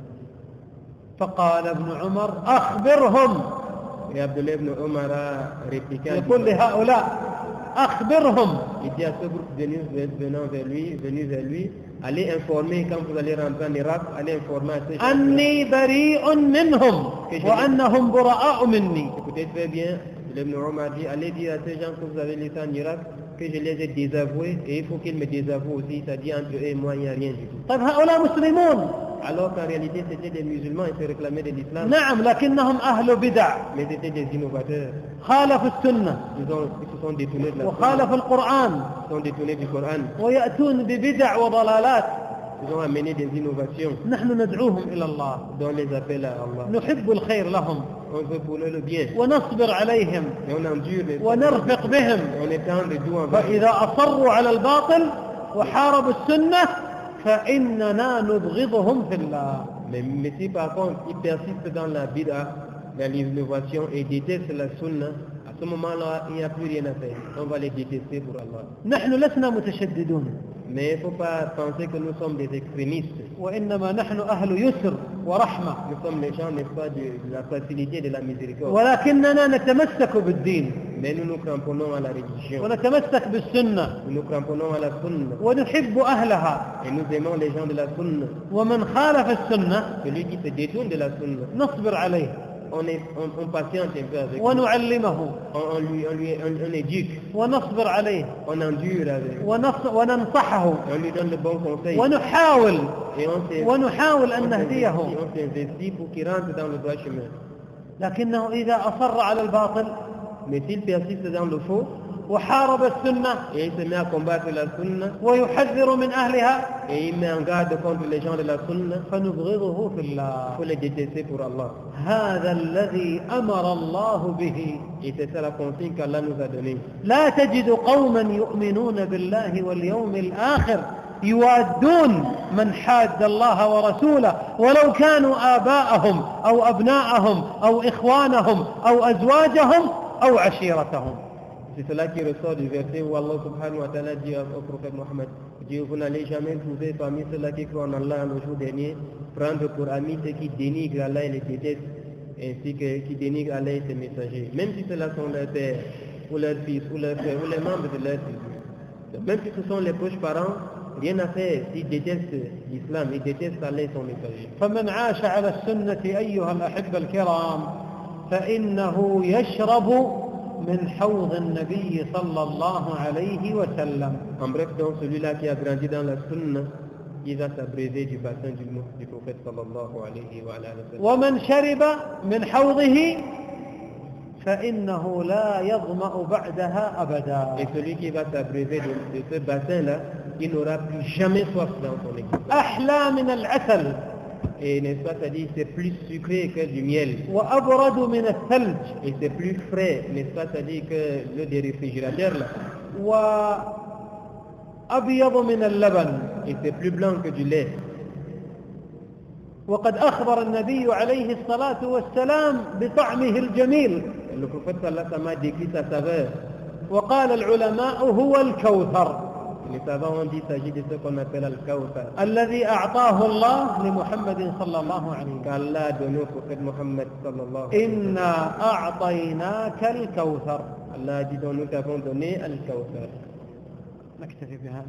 فقال ابن عمر أخبرهم.
Et Abdullah ibn Omar a répliqué,
يقول لهؤلاء أخبرهم
il dit à ce groupe venant vers lui, allez informer quand vous allez rentrer en Irak, allez informer à ces gens.
أني بريء منهم وأنهم براء مني.
Écoutez très bien, Abdullah ibn Omar dit, allez dire à ces gens que vous avez laissés en Irak que je les ai désavoués et il faut qu'ils me désavouent aussi, c'est-à-dire entre eux et moi, il n'y a rien du tout.
طيب هؤلاء مسلمون
Alors qu'en réalité, c'était des musulmans, ils se réclamaient de l'islam,
نعم لكنهم أهل بدع
mais c'était des innovateurs.
خالفوا السنة
Ils se sont détournés de la sunna,
وخالفوا القرآن
ils se sont détournés du Coran,
ويأتون ببدع وضلالات.
ils ont amené des innovations
نحن ندعوهم إلى الله،
dont les appels à Allah.
نحب الخير لهم
On veut pour eux le bien,
ونصبر عليهم
et on endure,
ونرفق بهم.
on est tendre doux envers eux.
فإذا أصروا على الباطل وحاربوا السنة فإننا نبغضهم في الله.
Mais si par contre ils persistent dans la bid'a, dans l'innovation et détestent la sunna, à ce moment-là, il n'y a plus rien à faire. On va les détester pour Allah.
نحن لسنا متشددون
Mais il ne faut pas penser que nous sommes des extrémistes.
وإنما نحن أهل يسر ورحمة،
Nous sommes les gens, n'est-ce pas, de la facilité, de la miséricorde.
ولكننا نتمسك بالدين
Mais nous nous cramponnons à la religion.
ونتمسك بالسنة
Nous nous cramponnons à la sunna.
ونحب أهلها.
Et nous aimons les gens de la sunna.
ومن خالف السنة
Celui qui se détourne de la sunna,
نصبر عليه
on patiente un peu avec lui.
ونعلمه
On éduque,
ونصبر عليه
on endure avec.
وننصحه
On lui donne le bon conseil.
ونحاول
Et
ونحاول أن نهديه.
on s'investit pour qu'il rentre dans le droit chemin.
لكنه إذا أصر على الباطل
Mais s'il persiste dans le faux,
وحارب السنة
et il se met à combattre la sunna,
ويحذر من أهلها
et il met en garde contre les gens de la sunna,
فنبغضه في
il
الله.
faut les détester pour Allah.
هذا الذي أمر الله به.
Et c'est ça la consigne qu'Allah nous a donnée.
لا تجد قوما يؤمنون بالله واليوم الآخر يوادون من حاد الله ورسوله ولو كانوا آباءهم أو أبناءهم أو إخوانهم أو أزواجهم أو عشيرتهم.
C'est cela qui ressort du verset où Allah subhanahu wa ta'ala dit au prophète Mohammed, Dieu, vous n'allez jamais trouver parmi ceux-là qui croient en Allah le jour dernier, prendre pour amis ceux qui dénigrent Allah et les détestent, ainsi que qui dénigrent Allah et ses messagers. Même si ceux-là sont leurs pères, ou leurs fils, ou leurs frères, ou les membres de leur fils. Même si ce sont les proches parents, rien à faire s'ils détestent l'islam, ils détestent Allah et son messager.
فمن عاش على السنة أيها الأحبة الكرام فإنه يشرب من حوض النبي صلى الله عليه وسلم.
En bref, donc celui-là qui a grandi dans la sunna, il va s'abreuver du bassin du prophète sallallahu alayhi wa sallam.
ومن شرب من حوضه فإنه لا يظمأ بعدها أبدا.
Et celui qui va s'abreuver de ce bassin-là, il n'aura plus jamais soif dans son existence.
أحلى من العسل
Et n'est-ce pas, c'est-à-dire c'est plus sucré que du miel.
وأبرد من الثلج
Et c'est plus frais, n'est-ce pas, c'est-à-dire que l'eau des réfrigérateurs là.
وأبيض من اللبن.
Et c'est plus blanc que du lait.
وقد أخبر النبي عليه الصلاة والسلام بطعمه الجميل.
Le prophète sallallahu alayhi wa sallam a décrit sa saveur.
وقال العلماء هو الكوثر
Les savants ont dit qu'il s'agit de ce qu'on appelle al-kawthar.
الذي أعطاه الله لمحمد صلى الله عليه وسلم.
Qu'Allah a donné au prophète Mohammed sallallahu alayhi wa sallam.
إنا أعطيناك الكوثر.
Allah a dit donc nous t'avons donné al-kawthar.
نكتفي بهذا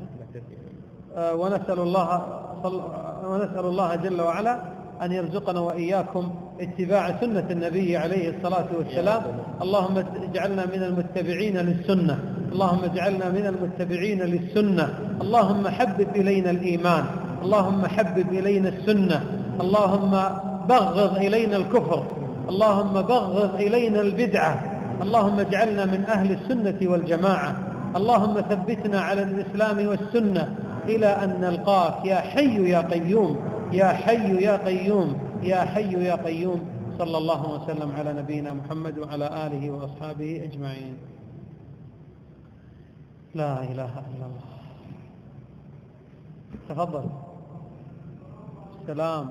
ونسأل الله جل وعلا أن يرزقنا وإياكم اتباع سنة النبي عليه الصلاة والسلام. اللهم اجعلنا من المتبعين للسنة، اللهم اجعلنا من المتبعين للسنة. اللهم حبب إلينا الإيمان، اللهم حبب إلينا السنة، اللهم بغض إلينا الكفر، اللهم بغض إلينا البدعة، اللهم اجعلنا من أهل السنة والجماعة. اللهم ثبتنا على الإسلام والسنة إلى أن نلقاك يا حي يا قيوم، يا حي يا قيوم، يا حي يا قيوم. صلى الله وسلم على نبينا محمد وعلى آله وأصحابه أجمعين. لا إله إلا الله. تفضل. السلام.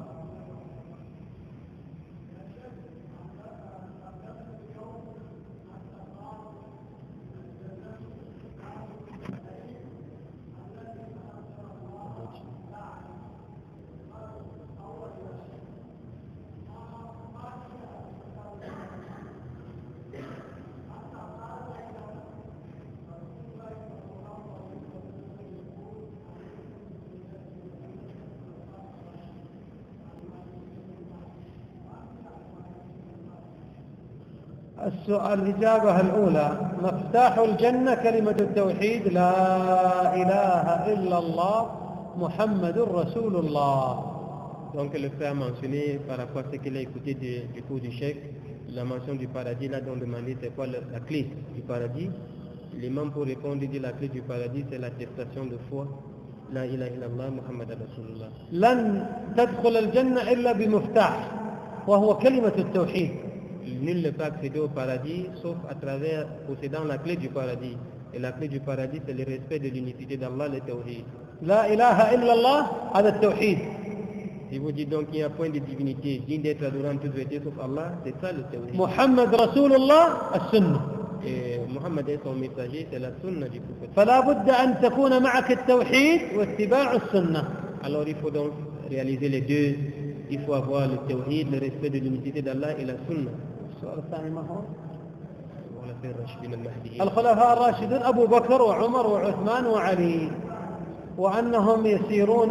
الإجابة الأولى: مفتاح الجنة كلمة التوحيد لا إله إلا الله محمد رسول الله.
Donc le frère a mentionné par rapport à ce qu'il a écouté du cours du cheikh, la mention du paradis, là dont demandé c'est quoi la clé du paradis. L'imam pour répondre dit la clé du paradis c'est l'attestation de foi, la ilaha illallah Muhammad Rasulullah.
لن تدخل الجنة إلا بمفتاح وهو كلمة التوحيد.
Nul ne peut accéder au paradis sauf à travers possédant la clé du paradis. Et la clé du paradis c'est le respect de l'unicité d'Allah, le tawhid.
لا إله إلا الله هذا التوحيد.
Si vous dites donc qu'il n'y a point de divinité digne d'être adoré en toute vérité sauf Allah, c'est ça le tawhid.
محمد رسول الله السنة.
Et Muhammad est son messager, c'est la sunna du prophète.
فلا بد أن تكون معك التوحيد واتباع السنة.
Alors il faut donc réaliser les deux. Il faut avoir le tawhid, le respect de l'unicité d'Allah et la sunna.
السؤال الثاني ما هو؟
الخلفاء الراشدين المهديين.
الخلفاء الراشدون أبو بكر وعمر وعثمان وعلي، وأنهم يسيرون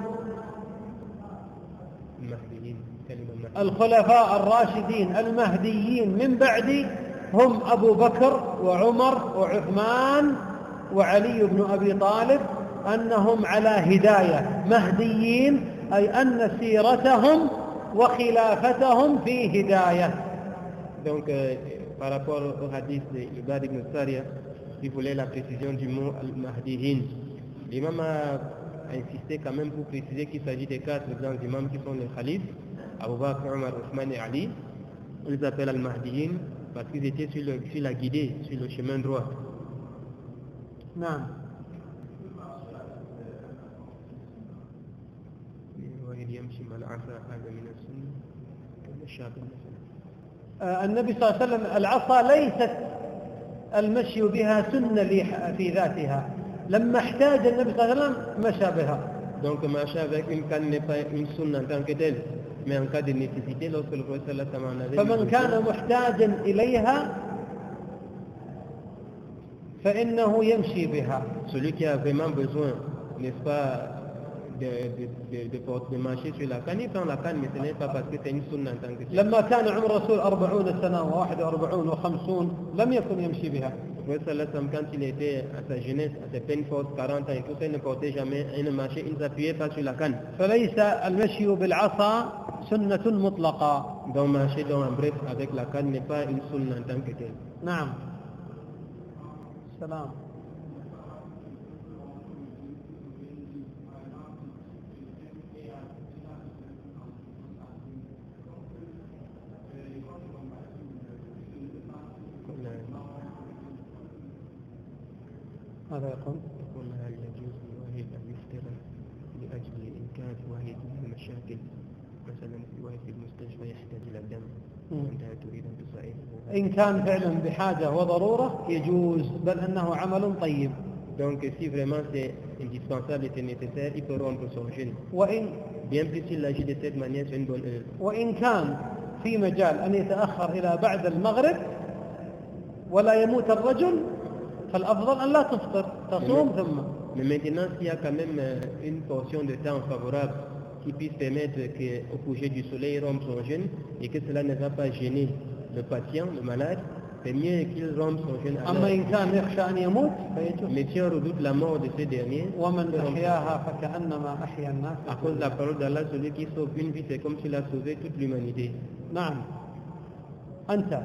المهديين كلمة المهديين.
الخلفاء الراشدين المهديين من بعد هم أبو بكر وعمر وعثمان وعلي بن أبي طالب، أنهم على هداية مهديين، أي أن سيرتهم وخلافتهم في هداية.
Donc par rapport au hadith de Ibad ibn Sariya, il voulait la précision du mot al-Mahdihin. L'imam a insisté quand même pour préciser qu'il s'agit des 4 grands imams qui sont les khalifes, Abu Bakr, Omar, Othman et Ali. On les appelle al-Mahdihin parce qu'ils étaient sur la guidée, sur le chemin droit.
نعم. النبي صلى الله عليه وسلم العصا ليست المشي بها سنة في ذاتها، لما احتاج النبي صلى الله عليه وسلم مشى بها.
Donc marcher avec une canne n'est pas une sunna en tant que telle, mais en cas de nécessité, lorsque le prophète sallallahu alayhi wa sallam en avait
فمن كان محتاجا إليها فإنه يمشي بها.
Celui qui a vraiment besoin, n'est-ce pas, de marcher sur la canne, il prend la canne, mais ce n'est pas parce que c'est une sunna en tant que telle.
لما كان عمر الرسول 40 سنة و41 و50 لم يكن يمشي بها.
Le prophète sallallahu alayhi wa sallam, quand il était à sa jeunesse, à ses pleines forces, 40 ans et tout ça, il ne portait jamais, il ne marchait, il ne s'appuyait pas sur la canne.
فليس المشي بالعصا سنة مطلقة.
Donc marcher dans un bref avec la canne n'est pas une sunna en tant que telle.
نعم. سلام. ماذا يقول؟
يقول هل يجوز للواحد أن يفطر لأجل إنكار واحد من المشاكل، مثلا في واحد في المستشفى يحتاج إلى دم وأنت تريد أن تساعده؟
إن كان فعلا بحاجة وضرورة يجوز، بل أنه عمل طيب.
Donc si vraiment c'est indispensable et c'est nécessaire, il peut rompre son jeûne.
وإن
Bien plus s'il agit de cette manière, c'est une bonne œuvre.
وإن كان في مجال أن يتأخر إلى بعد المغرب ولا يموت الرجل فالأفضل أن لا تفطر، تصوم ثم.
Mais maintenant, s'il y a quand même une portion de temps favorable qui puisse permettre qu'au coucher du soleil, il rompe son jeûne et que cela ne va pas gêner le patient, le malade, c'est mieux qu'il rompe son jeûne.
أما إن كان يخشى أن يموت فيجوز.
Mais si on redoute la mort de ce dernier,
ومن أحياها فكأنما أحيا الناس.
à cause de la parole d'Allah, celui qui sauve une vie, c'est comme s'il a sauvé toute l'humanité.
نعم. أنت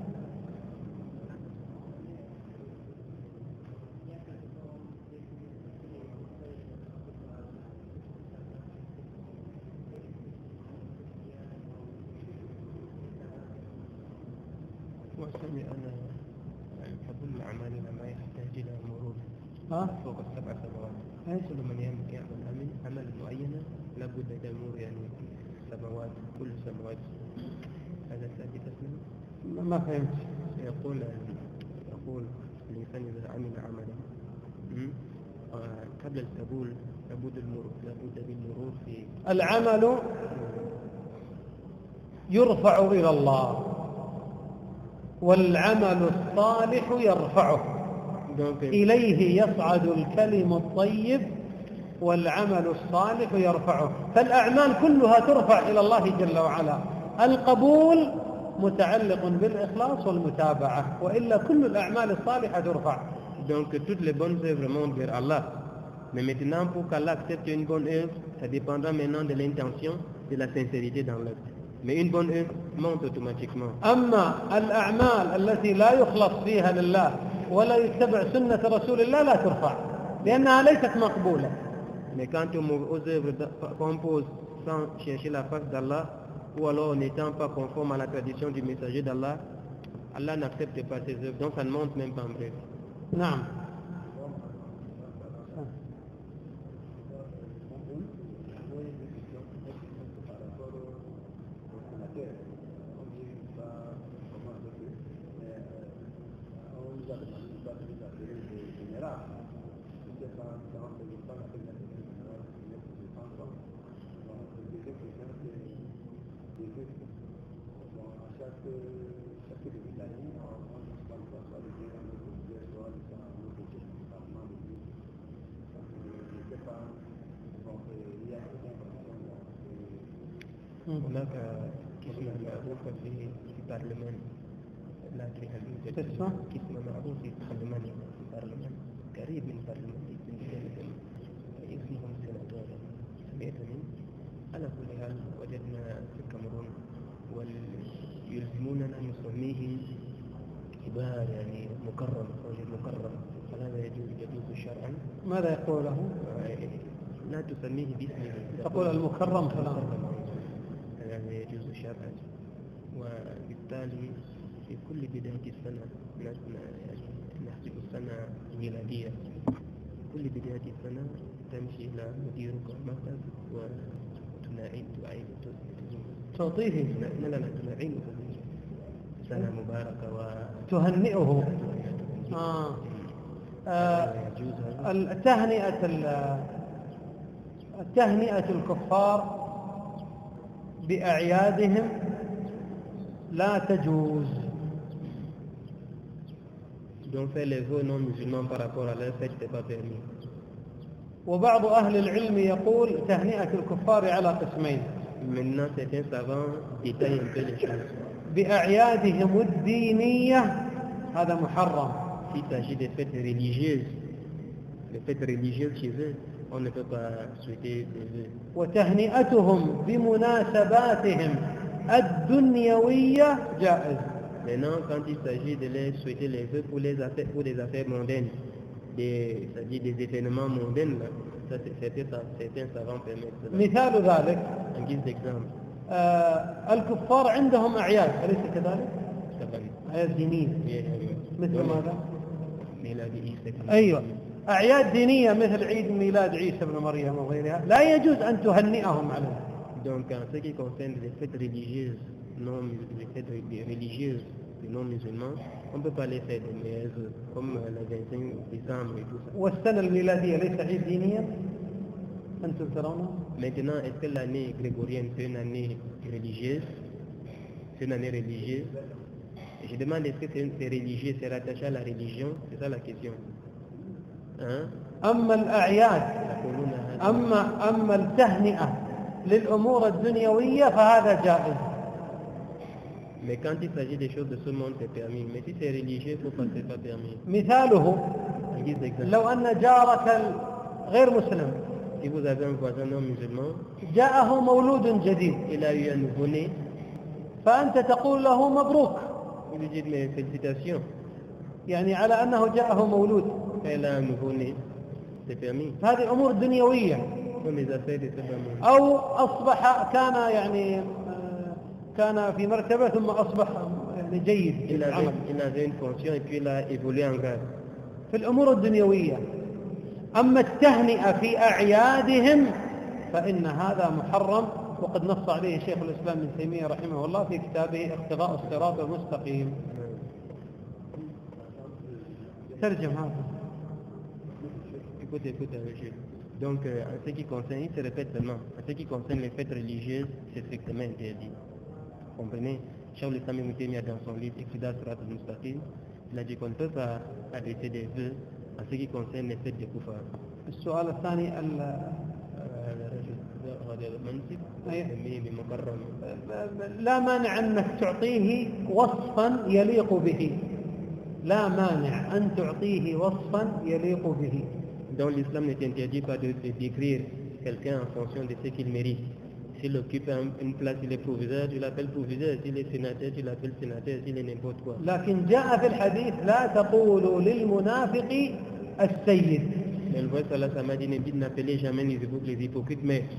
وسمع أنا قبول الأعمال ما يحتاج إلى مرور فوق ال7 سماوات. كل من يعمل عمل معينة لابد أن يمر يعني سماوات، كل سماوات. هذا ثابت أصلا؟
ما فهمت.
يقول الإنسان إذا عمل عملا قبل القبول لابد بالمرور في
العمل يرفع إلى الله والعمل الصالح يرفعه. إليه يصعد الكلم الطيب والعمل الصالح يرفعه. فالأعمال كلها ترفع إلى الله جل وعلا. القبول متعلق بالإخلاص والمتابعة، وإلا كل الأعمال الصالحة ترفع.
Donc toutes les bonnes œuvres montent vers Allah. Mais maintenant, pour qu'Allah accepte une bonne œuvre, ça dépendra maintenant de l'intention, de la sincérité dans l'acte. Mais une bonne œuvre monte automatiquement.
أما الأعمال التي لا يخلص فيها لله ولا يتبع سنة رسول الله لا ترفع لأنها ليست مقبولة.
Mais quant aux œuvres qu'on pose sans chercher la face d'Allah, ou alors n'étant pas conforme à la tradition du messager d'Allah, Allah n'accepte pas ces œuvres, donc ça ne monte même pas en bref.
نعم.
هناك قسم معروف في البرلمان لا تريد
اسمه
قسم معروف في البرلمان قريب من البرلمان اسمهم سناتور سمعت منه. على كل حال وجدنا في الكاميرون ويلزموننا نسميه كبار يعني مكرم رجل مكرم، فهذا يجوز شرعا.
ماذا يقوله؟
لا تسميه باسمه،
تقول المكرم فلان،
هذا يجوز شرعا. وبالتالي في كل بداية السنة نحسب السنة الميلادية، كل بداية السنة تمشي إلى مديرك المكتب
تعطيه
لا تنعينه سنة مباركة
تهنئه. التهنئة الكفار بأعيادهم لا تجوز.
Donc faire les vœux non musulmans par rapport à leur fête n'est pas permis.
وبعض أهل العلم يقول تهنئة الكفار على قسمين.
Maintenant certains savants détaillent un peu les choses.
بأعيادهم الدينية هذا محرم.
S'il s'agit des fêtes religieuses, les fêtes religieuses chez eux, on ne peut pas souhaiter des vœux.
وتهنئتهم بمناسباتهم الدنيوية جائز.
Maintenant, quand il s'agit de les souhaiter les vœux pour des affaires mondaines, c'est-à-dire des événements mondains, là, ça, certains savants permettent cela.
مثال ذلك
En guise d'exemple.
الكفار عندهم أعياد، أليس كذلك؟ أعياد دينية. مثل ماذا؟
ميلاد عيسى.
أيوة، أعياد دينية مثل عيد ميلاد عيسى بن مريم وغيرها لا يجوز أن تهنئهم عليها.
Donc en ce qui concerne les fêtes religieuses, les fêtes religieuses des non-musulmans, on ne peut pas les faire des meilleurs comme le 25 décembre et tout ça.
والسنة الميلادية ليس عيد دينيا أنتم ترونه؟
Maintenant, est-ce que l'année grégorienne c'est une année religieuse? C'est une année religieuse? Je demande est-ce que c'est religieux, c'est rattaché à la religion? C'est ça la question. Hein?
أما الأعياد أما التهنئة للأمور الدنيوية فهذا جائز.
Mais quand il s'agit des choses de ce monde, c'est permis. Mais si c'est religieux, il ne faut pas que c'est pas permis.
مثاله لو أن جارك غير مسلم
Si vous avez un voisin non musulman,
جاءه مولود جديد
il a eu un nouveau-né,
فأنت تقول له مبروك،
vous lui dites mes félicitations.
يعني على أنه جاءه مولود.
Elle a un nouveau-né, c'est permis.
هذه أمور دنيوية.
Comme les affaires de ce monde.
أو أصبح كان في مرتبة ثم أصبح يعني جيد.
Il avait une fonction et puis il a évolué en grade.
في الأمور الدنيوية. أما التهنئة في أعيادهم فإن هذا محرم، وقد نص عليه شيخ الإسلام ابن تيمية رحمه الله في كتابه اقتضاء الصراط المستقيم. ترجم هذا.
Écoute, donc en ce qui concerne, il se répète seulement, en ce qui concerne les fêtes religieuses, c'est strictement interdit. Vous comprenez? Cheikh l'Islam ibn Taymiyyah dans son livre Iqtida Sirat al-Mustaqim, il a dit qu'on ne peut pas adresser des vœux en ce qui concerne les fêtes des koufars.
السؤال الثاني
هذا المنصب
أيه.
نسميه بمكرم.
لا مانع أنك تعطيه وصفا يليق به، لا مانع أن تعطيه وصفا يليق به.
Dans l'islam ne t'interdit pas de décrire quelqu'un en fonction de ce qu'il mérite. S'il occupe une place, il est proviseur, tu l'appelles proviseur. S'il est sénateur, tu l'appelles sénateur. S'il est n'importe quoi.
لكن جاء في الحديث لا تقولوا للمنافق السيد.
Mais le prophète sallallahu alayhi wa sallam a dit, n'appelez jamais les hypocrites maîtres.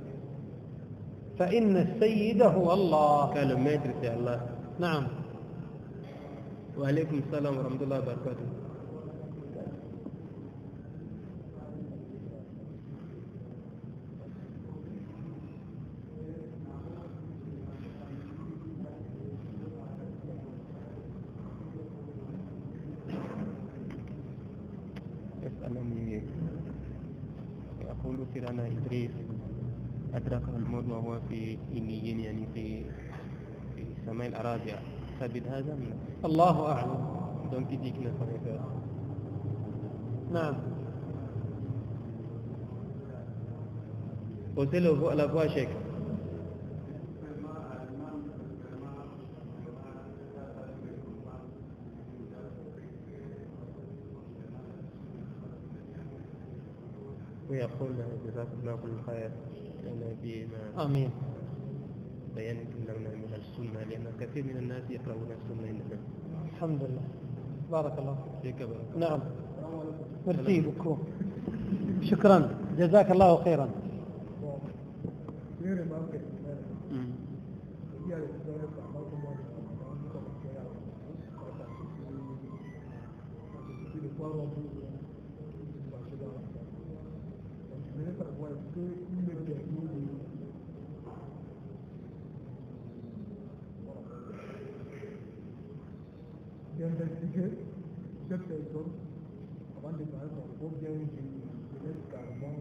فإن السيد هو الله.
Car le maître c'est Allah.
نعم.
Wa alaykum salam wa rahmatullahi wa barakatuh. يسألني يقول سيرانا إدريس أدرك الموت وهو في إنيين يعني في سماء الأراضي ثابت هذا من
الله أعلم.
donc il dit qu'il n'a pas fait.
نعم.
Posez la voix chèque. ويقول جزاكم الله كل خير لنا بما
آمين.
بيان لنا من السنة لأن كثير من الناس يقرؤون السنة عندنا.
الحمد لله. بارك الله
فيك بارك.
نعم. ميرسي بكو. شكرا جزاك الله خيرا.
d'investiguer cette personne avant de faire son ou bien de laisser carrément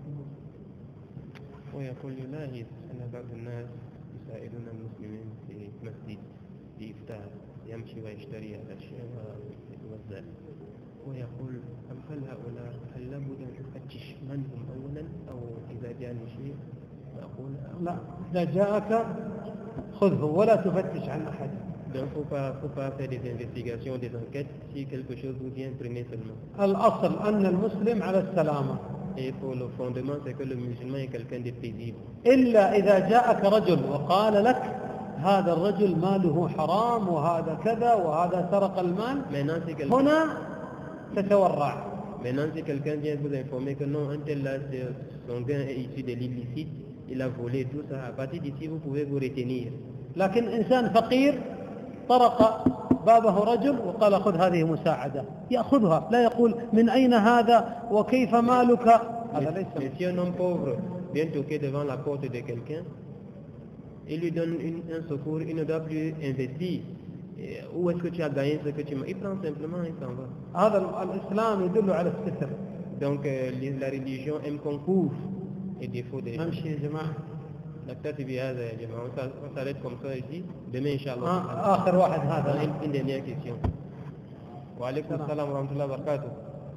ويقول يلاحظ أن بعض الناس يساعدون المسلمين في مسجد بإفتاء يمشي ويشتري الأشياء ويوزع ويقول أمثال هؤلاء هل لابد أن أفتش من هم أولا أو إذا جاءني شيء أقول
لا، إذا جاءك خذه ولا تفتش عن أحد.
Donc faut pas faire des investigations, des enquêtes. Si quelque chose vous vient, prenez seulement.
الأصل أن المسلم على السلامة.
Et pour le fondement, c'est que le musulman est quelqu'un de paisible.
إلا إذا جاءك رجل وقال لك هذا الرجل ماله حرام وهذا كذا وهذا سرق المال، هنا تتورع.
Maintenant, si quelqu'un vient vous informer que non, un tel là, son gain est issu de l'illicite, il a volé tout ça, à partir d'ici, vous pouvez vous retenir.
لكن إنسان فقير طرق بابه رجل وقال خذ هذه مساعدة، يأخذها، لا يقول من أين هذا وكيف مالك.
Mais si un homme pauvre vient toquer devant la porte de quelqu'un, il lui donne un secours, il ne doit plus investir. Où est-ce que tu as gagné ce que tu m'as? Il prend simplement et s'en va.
هذا الإسلام يدل على الستر.
Donc la religion aime qu'on couvre les défauts des gens.
نمشي يا جماعة.
نكتفي بهذا يا جماعة. On s'arrête comme ça ici. Demain, Inch'Allah.
آخر واحد هذا.
Une dernière question. Wa alaykum salam wa rahmatullahi wa barakatuh.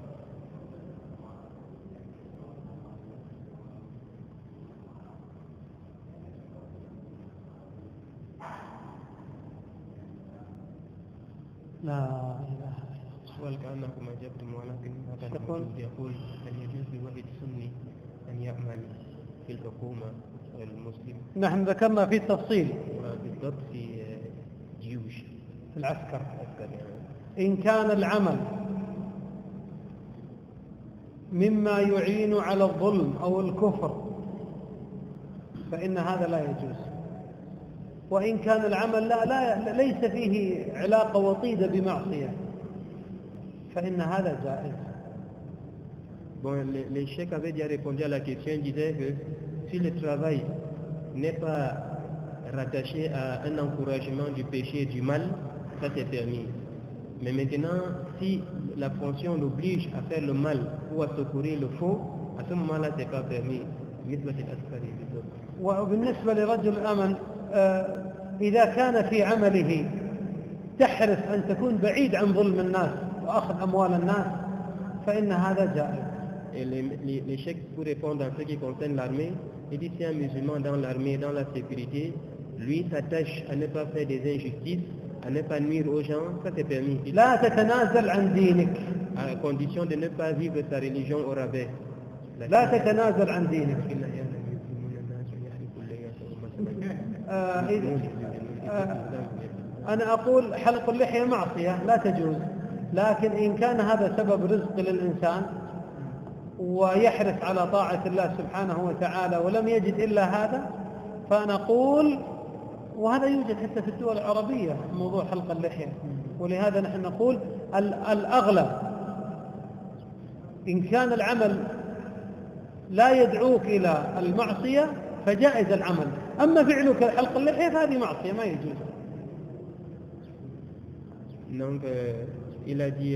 لا إله إلا الله.
السؤال كأنكم أجبتم ولكن هذا الموجود يقول هل يجوز لواحد سني أن يعمل في الحكومة المسلم؟
نحن ذكرنا في التفصيل
بالضبط في جيوش
في العسكر.
يعني.
إن كان العمل مما يعين على الظلم أو الكفر فإن هذا لا يجوز، وإن كان العمل ليس فيه علاقة وطيدة بمعصية فإن هذا جائز.
Bon, les chèques avaient déjà répondu à la question, ils disaient que si le travail n'est pas rattaché à un encouragement du péché et du mal, ça c'est permis. Mais maintenant, si la fonction l'oblige à faire le mal ou à secourir le faux, à ce moment-là, c'est pas permis.
وبالنسبة لرجل الأمن إذا كان في عمله تحرص أن تكون بعيد عن ظلم الناس وأخذ أموال الناس فإن هذا جائز.
Et les chèques, pour répondre à ce qui concerne l'armée, Il dit si un musulman dans l'armée, dans la sécurité, lui s'attache à ne pas faire des injustices, à ne pas nuire aux gens, ça c'est permis.
لا تتنازل عن دينك.
À condition de ne pas vivre sa religion au rabais.
لا تتنازل عن دينك. أنا أقول حلق اللحية معصية لا تجوز، لكن إن كان هذا سبب رزق للإنسان ويحرص على طاعة الله سبحانه وتعالى ولم يجد إلا هذا، فنقول، وهذا يوجد حتى في الدول العربية موضوع حلق اللحية، ولهذا نحن نقول الأغلب إن كان العمل لا يدعوك إلى المعصية فجائز العمل، أما فعلك حلق اللحية فهذه معصية ما يجوز.
Donc, il a dit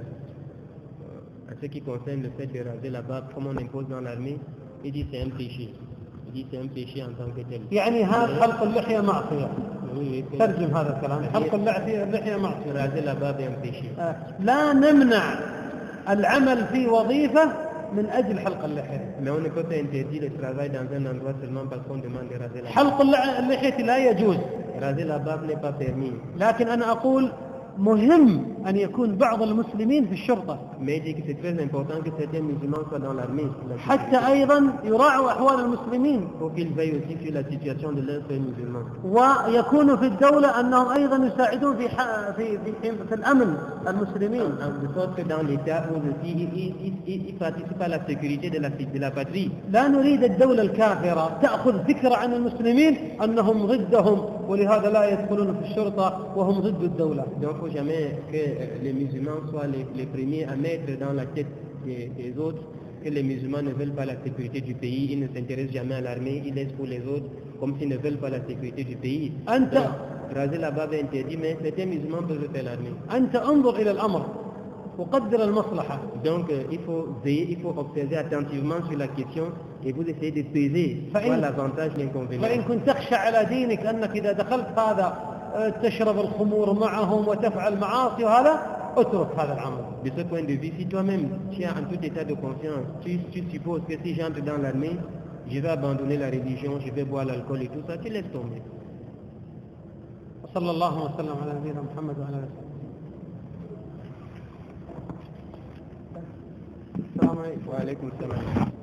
à ce qui concerne le fait de raser la barbe, comme on impose dans l'armée, il dit c'est un péché. Il dit c'est un péché en tant que tel.
يعني هذا حلق اللحية معصية.
Oui,
ترجم هذا الكلام. حلق اللحية معصية.
Raser la barbe est un péché.
لا نمنع العمل في وظيفة من أجل حلق اللحية.
Mais on ne peut pas interdire le travail dans un endroit seulement parce qu'on demande de raser la barbe.
حلق اللحية لا يجوز.
Raser la barbe n'est pas permis.
لكن أنا أقول مهم أن يكون بعض المسلمين في الشرطة.
Mais il dit que c'est très important que certains musulmans soient dans l'armée.
حتى أيضا يراعوا أحوال المسلمين.
Pour qu'ils veillent aussi sur la situation de leurs frères musulmans.
ويكونوا في الدولة أنهم أيضا يساعدون في الأمن المسلمين.
De sorte que dans l'État aussi, ils participent à la sécurité de la patrie.
لا نريد الدولة الكافرة تأخذ ذكر عن المسلمين أنهم ضدهم ولهذا لا يدخلون في الشرطة وهم ضد الدولة.
Donc il ne faut jamais que les musulmans soient les premiers à mettre dans la tête des autres que les musulmans ne veulent pas la sécurité du pays, ils ne s'intéressent jamais à l'armée, ils laissent pour les autres comme s'ils ne veulent pas la sécurité du pays. Donc, raser la barbe est interdit, mais certains musulmans peuvent faire l'armée.
أنت انظر إلى الأمر وقدر المصلحة.
Donc il faut veiller, il faut observer attentivement sur la question et vous essayez de peser l'avantage et l'inconvénient.
فإن كنت تخشى على دينك أنك إذا دخلت هذا تشرب الخمور معهم وتفعل معاصي وهذا اترك هذا العمل.
De ce point de vue, si toi-même tu as en tout état de conscience, tu supposes que si j'entre dans l'armée, je vais abandonner la religion, je vais boire l'alcool et tout ça, tu laisses tomber.
وصلى الله وسلم على نبينا محمد وعلى آله وصحبه. السلام عليكم.
وعليكم السلام.